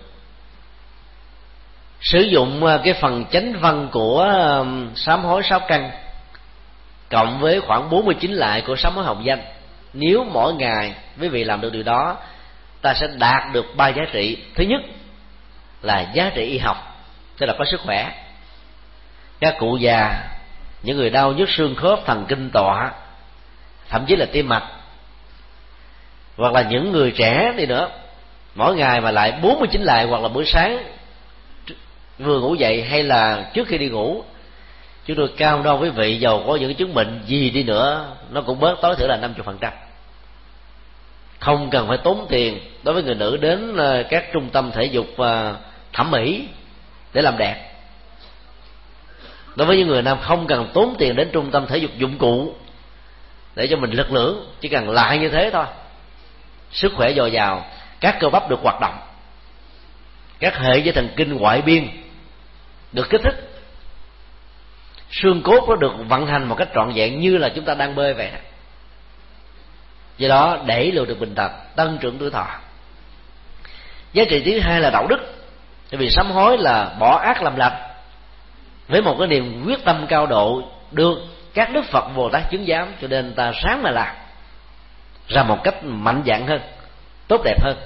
Sử dụng cái phần chánh văn của sám hối 6 căn cộng với khoảng 49 lại của sám hối hồng danh, nếu mỗi ngày quý vị làm được điều đó, ta sẽ đạt được 3 giá trị. Thứ nhất là giá trị y học, tức là có sức khỏe. Các cụ già, những người đau nhức xương khớp, thần kinh tọa, thậm chí là tim mạch, hoặc là những người trẻ đi nữa, mỗi ngày mà lại 49 lại, hoặc là buổi sáng vừa ngủ dậy hay là trước khi đi ngủ, chúng tôi cam đoan quý vị dầu có những chứng bệnh gì đi nữa, nó cũng bớt tối thiểu là 50%. Không cần phải tốn tiền. Đối với người nữ, đến các trung tâm thể dục thẩm mỹ để làm đẹp. Đối với những người nam, không cần tốn tiền đến trung tâm thể dục dụng cụ để cho mình lực lưỡng, chỉ cần lại như thế thôi. Sức khỏe dồi dào, các cơ bắp được hoạt động, các hệ dây thần kinh ngoại biên được kích thích, xương cốt nó được vận hành một cách trọn vẹn như là chúng ta đang bơi vậy. Do đó đẩy lùi được bệnh tật, tăng trưởng tuổi thọ. Giá trị thứ hai là đạo đức. Bởi vì sám hối là bỏ ác làm lành với một cái niềm quyết tâm cao độ, được các đức Phật Bồ Tát chứng giám, cho nên ta sáng mà làm ra một cách mạnh dạn hơn, tốt đẹp hơn.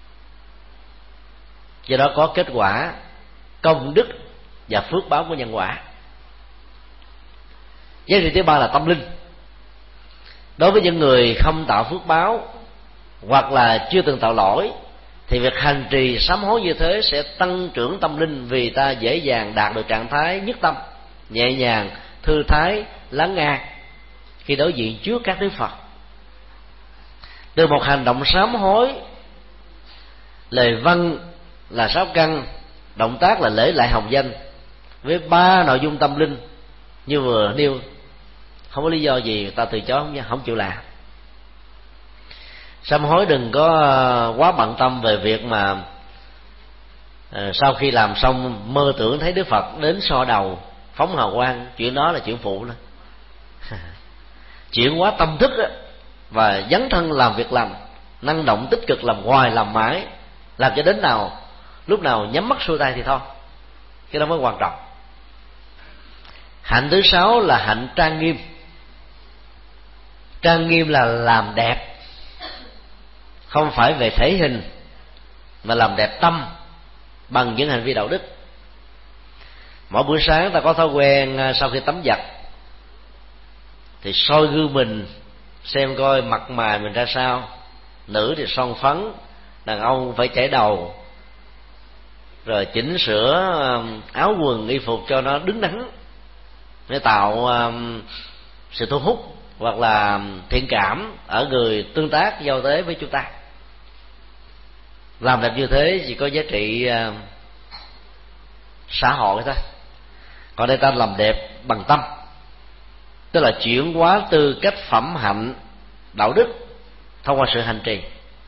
Do đó có kết quả công đức và phước báo của nhân quả. Giá trị thứ ba là tâm linh. Đối với những người không tạo phước báo hoặc là chưa từng tạo lỗi, thì việc hành trì sám hối như thế sẽ tăng trưởng tâm linh, vì ta dễ dàng đạt được trạng thái nhất tâm, nhẹ nhàng, thư thái, lắng nghe khi đối diện trước các đức Phật. Từ một hành động sám hối, lời văn là 6 căn, động tác là lễ lại hồng danh, với 3 nội dung tâm linh như vừa nêu, không có lý do gì ta từ chối không chịu làm. Sám hối đừng có quá bận tâm về việc mà sau khi làm xong mơ tưởng thấy Đức Phật đến so đầu phóng hào quang. Chuyện đó là chuyện phụ đó. Chuyện quá tâm thức đó, và dấn thân làm việc lành, năng động tích cực, làm hoài làm mãi, làm cho đến nào lúc nào nhắm mắt xuôi tay thì thôi, cái đó mới quan trọng. Hạnh thứ 6 là hạnh trang nghiêm. Trang nghiêm là làm đẹp, không phải về thể hình, mà làm đẹp tâm bằng những hành vi đạo đức. Mỗi buổi sáng ta có thói quen sau khi tắm giặt thì soi gương mình xem coi mặt mày mình ra sao. Nữ thì son phấn, đàn ông phải chải đầu, rồi chỉnh sửa áo quần y phục cho nó đứng đắn để tạo sự thu hút hoặc là thiện cảm ở người tương tác giao tế với chúng ta. Làm đẹp như thế chỉ có giá trị xã hội thôi. Còn đây ta làm đẹp bằng tâm, tức là chuyển hóa tư cách phẩm hạnh đạo đức thông qua sự hành trì.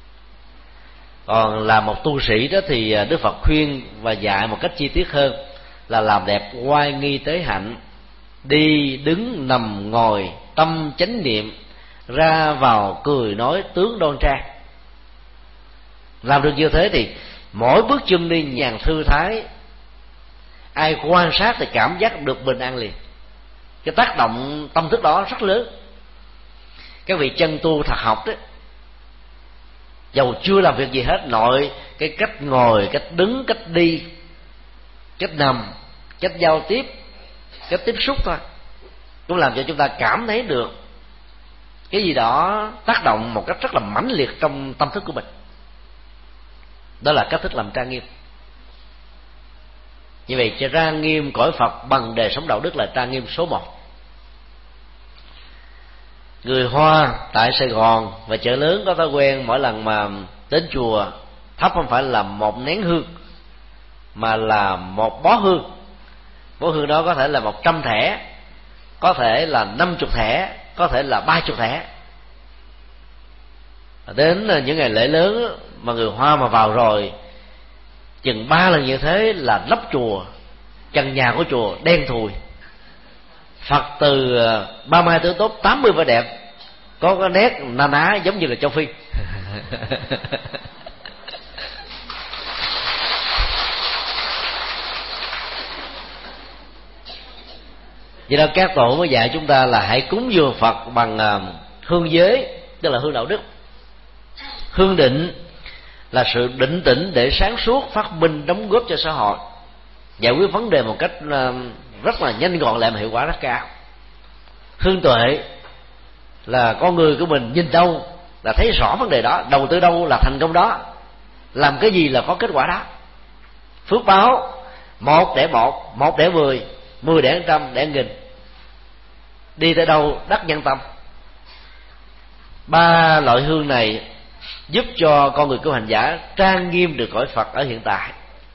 Còn là một tu sĩ đó thì Đức Phật khuyên và dạy một cách chi tiết hơn là làm đẹp oai nghi tế hạnh, đi đứng nằm ngồi tâm chánh niệm, ra vào cười nói tướng đoan trang. Làm được như thế thì mỗi bước chân đi nhàn thư thái, ai quan sát thì cảm giác được bình an liền. Cái tác động tâm thức đó rất lớn. Các vị chân tu thật học đó, dầu chưa làm việc gì hết, nội cái cách ngồi, cách đứng, cách đi, cách nằm, cách giao tiếp, cách tiếp xúc thôi, cũng làm cho chúng ta cảm thấy được cái gì đó tác động một cách rất là mãnh liệt trong tâm thức của mình. Đó là cách thức làm trang nghiêm. Như vậy trang nghiêm cõi Phật bằng đời sống đạo đức là trang nghiêm số 1. Người Hoa tại Sài Gòn và chợ lớn có thói quen mỗi lần mà đến chùa thắp không phải là một nén hương, mà là một bó hương. Bó hương đó có thể là 100 thẻ, có thể là 50 thẻ, có thể là 30 thẻ. Đến những ngày lễ lớn mà người Hoa mà vào rồi chừng 3 lần như thế là lấp chùa, trần nhà của chùa đen thùi. Phật từ Ba Mai Tứ Tốt 80 vẻ đẹp, có cái nét na ná giống như là châu Phi. Vì đó các tổ mới dạy chúng ta là hãy cúng dường Phật bằng hương giới, tức là hương đạo đức. Hương định là sự định tĩnh để sáng suốt, phát minh, đóng góp cho xã hội, giải quyết vấn đề một cách rất là nhanh gọn lại mà hiệu quả rất cao. Hương tuệ là con người của mình nhìn đâu là thấy rõ vấn đề đó, đầu tư đâu là thành công đó, làm cái gì là có kết quả đó. Phước báo 1 đẻ 1, 1 đẻ 10, 10 đẻ 100, đẻ 1000, đi tới đâu đắc nhân tâm. 3 loại hương này giúp cho con người của hành giả trang nghiêm được cõi Phật ở hiện tại.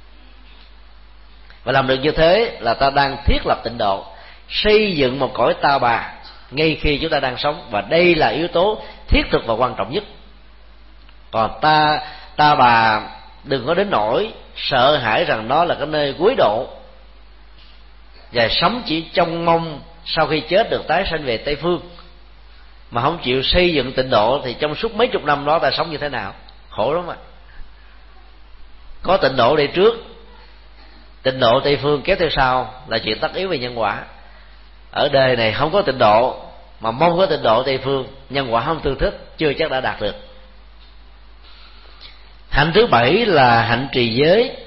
Và làm được như thế là ta đang thiết lập tịnh độ, xây dựng một cõi ta bà ngay khi chúng ta đang sống, và đây là yếu tố thiết thực và quan trọng nhất. Còn ta bà đừng có đến nỗi sợ hãi rằng nó là cái nơi cuối độ, và sống chỉ trông mong sau khi chết được tái sanh về Tây Phương, mà không chịu xây dựng tịnh độ, thì trong suốt mấy chục năm đó ta sống như thế nào? Khổ lắm ạ. Có tịnh độ đi trước, tịnh độ Tây Phương kéo theo sau là chuyện tất yếu về nhân quả. Ở đời này không có tịnh độ mà mong có tịnh độ Tây Phương, nhân quả không tương thích, chưa chắc đã đạt được. Hạnh thứ 7 là hạnh trì giới.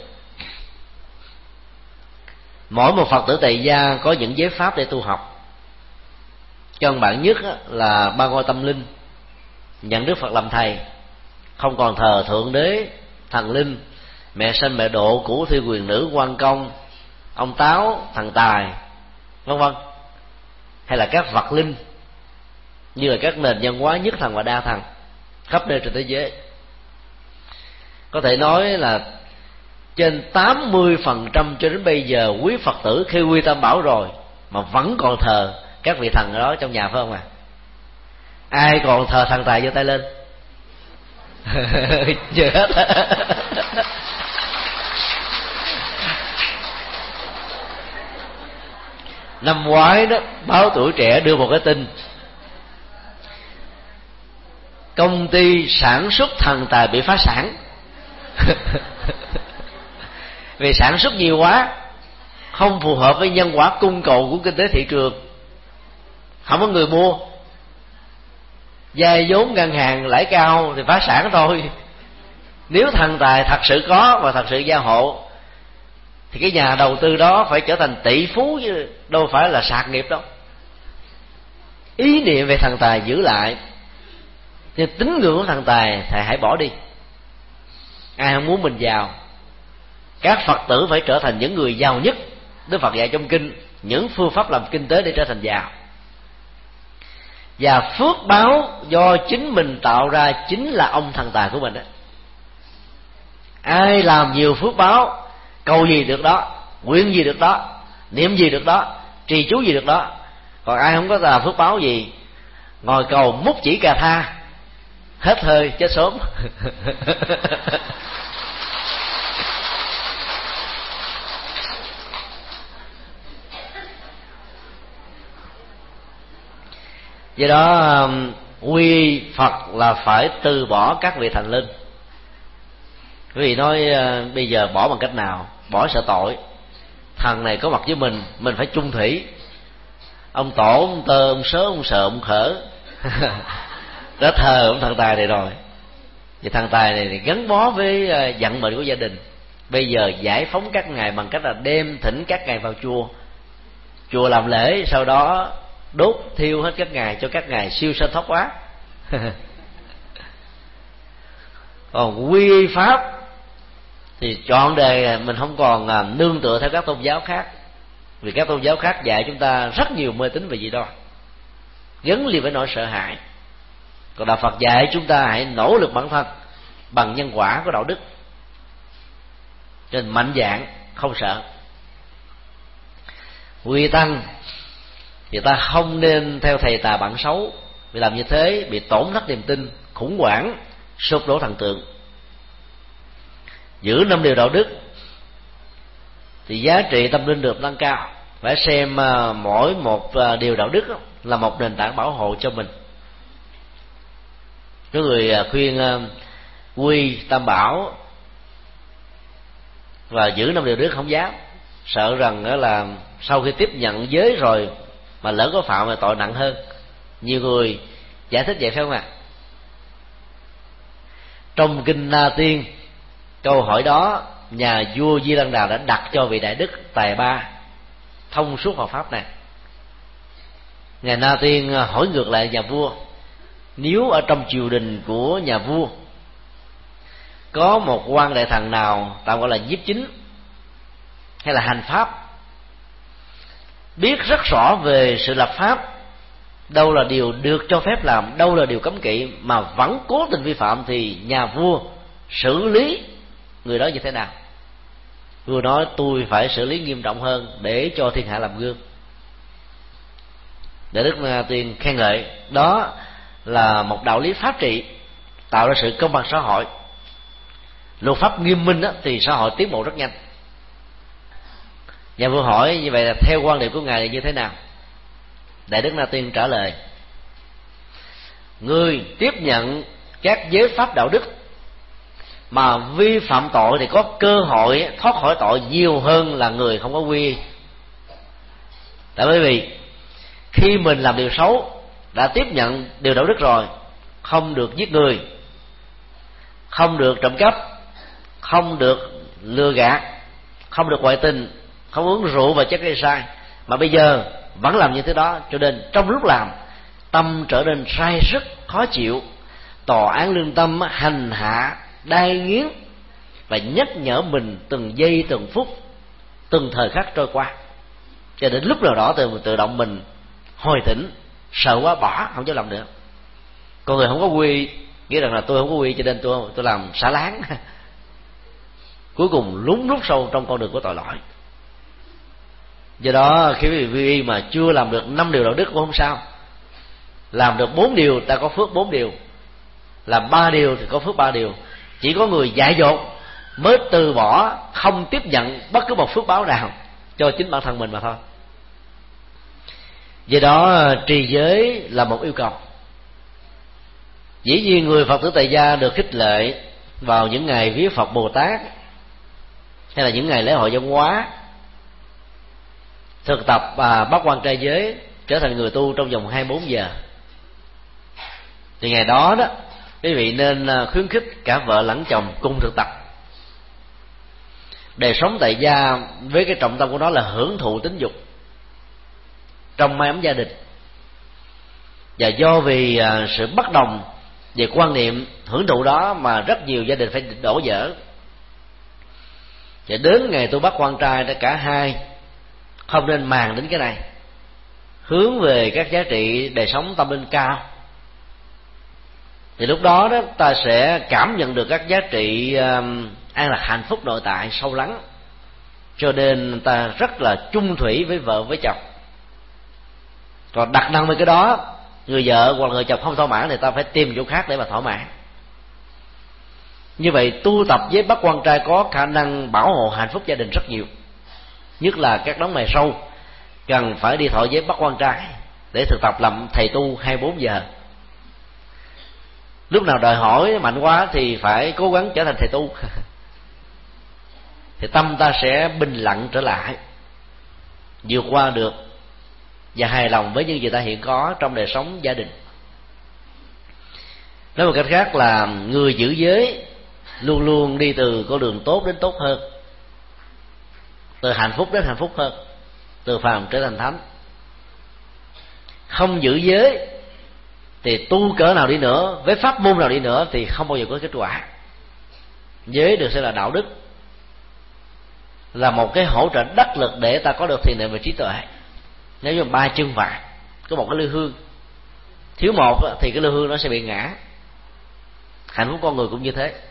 Mỗi một Phật tử tại gia có những giới pháp để tu học. Căn bản nhất là 3 ngôi tâm linh, nhận Đức Phật làm thầy, không còn thờ Thượng Đế, Thần Linh, Mẹ Sanh Mẹ Độ, Cửu Thi Quyền Nữ, Quan Công, ông Táo, Thần Tài, vân vân, hay là các vật linh như là các nền văn hóa nhất thần và đa thần khắp nơi trên thế giới. Có thể nói là trên 80% cho đến bây giờ quý Phật tử khi quy tam bảo rồi mà vẫn còn thờ các vị thần đó trong nhà, phải không ạ? Ai còn thờ thần tài giơ tay lên. Chưa hết. Năm ngoái đó, báo Tuổi Trẻ đưa một cái tin: công ty sản xuất thần tài bị phá sản. Vì sản xuất nhiều quá, không phù hợp với nhân quả cung cầu của kinh tế thị trường, không có người mua, vay vốn ngân hàng lãi cao thì phá sản thôi. Nếu thần tài thật sự có và thật sự gia hộ thì cái nhà đầu tư đó phải trở thành tỷ phú, chứ đâu phải là sạc nghiệp đâu. Ý niệm về thần tài giữ lại, nhưng tín ngưỡng của thần tài thì hãy bỏ đi. Ai không muốn mình giàu? Các Phật tử phải trở thành những người giàu nhất. Đức Phật dạy trong kinh những phương pháp làm kinh tế để trở thành giàu. Và phước báo do chính mình tạo ra chính là ông thần tài của mình đó. Ai làm nhiều phước báo, cầu gì được đó, nguyện gì được đó, niệm gì được đó, trì chú gì được đó. Còn ai không có là phước báo gì, ngồi cầu múc chỉ cà tha, hết hơi chết sớm. Do đó quy Phật là phải từ bỏ các vị thần linh. Quý vị nói bây giờ bỏ bằng cách nào? Bỏ sợ tội. Thần này có mặt với mình phải chung thủy. Ông Tổ, ông Tơ, ông Sớ, ông Sợ, ông Khở đã thờ ông thần tài này rồi. Vì thần tài này thì gắn bó với vận mệnh của gia đình. Bây giờ giải phóng các ngài bằng cách là đem thỉnh các ngài vào chùa. Chùa làm lễ, sau đó đốt thiêu hết các ngài cho các ngài siêu sanh thoát quá. Còn quy pháp thì trọn đời mình không còn nương tựa theo các tôn giáo khác, vì các tôn giáo khác dạy chúng ta rất nhiều mê tín về gì đó, gắn liền với nỗi sợ hãi. Còn đạo Phật dạy chúng ta hãy nỗ lực bản thân bằng nhân quả của đạo đức, nên mạnh dạn không sợ. Quy tăng thì ta không nên theo thầy tà bạn xấu, vì làm như thế bị tổn thất niềm tin, khủng hoảng, sụp đổ thần tượng. Giữ 5 điều đạo đức thì giá trị tâm linh được nâng cao. Phải xem mỗi một điều đạo đức là một nền tảng bảo hộ cho mình. Có người khuyên quy tam bảo và giữ 5 điều đức không dám, sợ rằng đó là sau khi tiếp nhận giới rồi mà lỡ có phạm là tội nặng hơn. Nhiều người giải thích vậy phải không ạ? Trong kinh Na Tiên, câu hỏi đó nhà vua Di Lăng Đà đã đặt cho vị đại đức tài ba thông suốt Phật pháp này. Ngài Na Tiên hỏi ngược lại nhà vua: nếu ở trong triều đình của nhà vua có một quan đại thần nào tạm gọi là nhiếp chính hay là hành pháp, biết rất rõ về sự lập pháp, đâu là điều được cho phép làm, đâu là điều cấm kỵ, mà vẫn cố tình vi phạm, thì nhà vua xử lý người đó như thế nào? Vua nói: tôi phải xử lý nghiêm trọng hơn để cho thiên hạ làm gương. Đại đức Na Tiên khen ngợi đó là một đạo lý pháp trị, tạo ra sự công bằng xã hội. Luật pháp nghiêm minh đó, thì xã hội tiến bộ rất nhanh. Nhà vua hỏi: như vậy là theo quan điểm của ngài là như thế nào? Đại đức Na Tiên trả lời: người tiếp nhận các giới pháp đạo đức mà vi phạm tội thì có cơ hội thoát khỏi tội nhiều hơn là người không có quy. Tại bởi vì khi mình làm điều xấu, đã tiếp nhận điều đạo đức rồi, không được giết người, không được trộm cắp, không được lừa gạt, không được ngoại tình, không uống rượu và chất gây sai, mà bây giờ vẫn làm như thế đó, cho nên trong lúc làm tâm trở nên sai sức khó chịu. Tòa án lương tâm hành hạ đai nghiến và nhắc nhở mình từng giây từng phút, từng thời khắc trôi qua, cho đến lúc nào đó tự động mình hồi tỉnh, sợ quá bỏ, không dám làm nữa. Con người không có quy nghĩa rằng là tôi không có quy cho nên tôi làm xả láng, cuối cùng lún rút sâu trong con đường của tội lỗi. Do đó khi quý vị vi mà chưa làm được 5 điều đạo đức cũng không sao, làm được 4 điều ta có phước 4 điều, làm 3 điều thì có phước 3 điều. Chỉ có người dại dột mới từ bỏ, không tiếp nhận bất cứ một phước báo nào cho chính bản thân mình mà thôi. Do đó trì giới là một yêu cầu. Dĩ nhiên người Phật tử tại gia được khích lệ vào những ngày viếng Phật Bồ Tát hay là những ngày lễ hội văn hóa, thực tập bát quan trai giới, trở thành người tu trong vòng 24 giờ. Thì ngày đó đó quý vị nên khuyến khích cả vợ lẫn chồng cùng thực tập. Đời sống tại gia với cái trọng tâm của nó là hưởng thụ tính dục trong mái ấm gia đình. Và do vì sự bất đồng về quan niệm hưởng thụ đó mà rất nhiều gia đình phải đổ vỡ. Và đến ngày tôi bắt quan trai đó, cả hai không nên màng đến cái này, hướng về các giá trị đời sống tâm linh cao. Thì lúc đó đó ta sẽ cảm nhận được các giá trị an lạc hạnh phúc nội tại sâu lắng, cho nên ta rất là chung thủy với vợ với chồng. Còn đặt nặng với cái đó, người vợ hoặc người chồng không thỏa mãn thì ta phải tìm chỗ khác để mà thỏa mãn. Như vậy tu tập với bác quan trai có khả năng bảo hộ hạnh phúc gia đình rất nhiều. Nhất là các đấng mày sâu cần phải đi thọ với bác quan trai để thực tập làm thầy tu 24 giờ. Lúc nào đòi hỏi mạnh quá thì phải cố gắng trở thành thầy tu thì tâm ta sẽ bình lặng trở lại, vượt qua được và hài lòng với những gì ta hiện có trong đời sống gia đình. Nói một cách khác là người giữ giới luôn luôn đi từ con đường tốt đến tốt hơn, từ hạnh phúc đến hạnh phúc hơn, từ phàm trở thành thánh. Không giữ giới thì tu cỡ nào đi nữa, với pháp môn nào đi nữa thì không bao giờ có kết quả. Giới được xem là đạo đức, là một cái hỗ trợ đắc lực để ta có được thiền định và trí tuệ. Nếu như 3 chân vàng có một cái lư hương, thiếu một thì cái lư hương nó sẽ bị ngã. Hạnh phúc con người cũng như thế.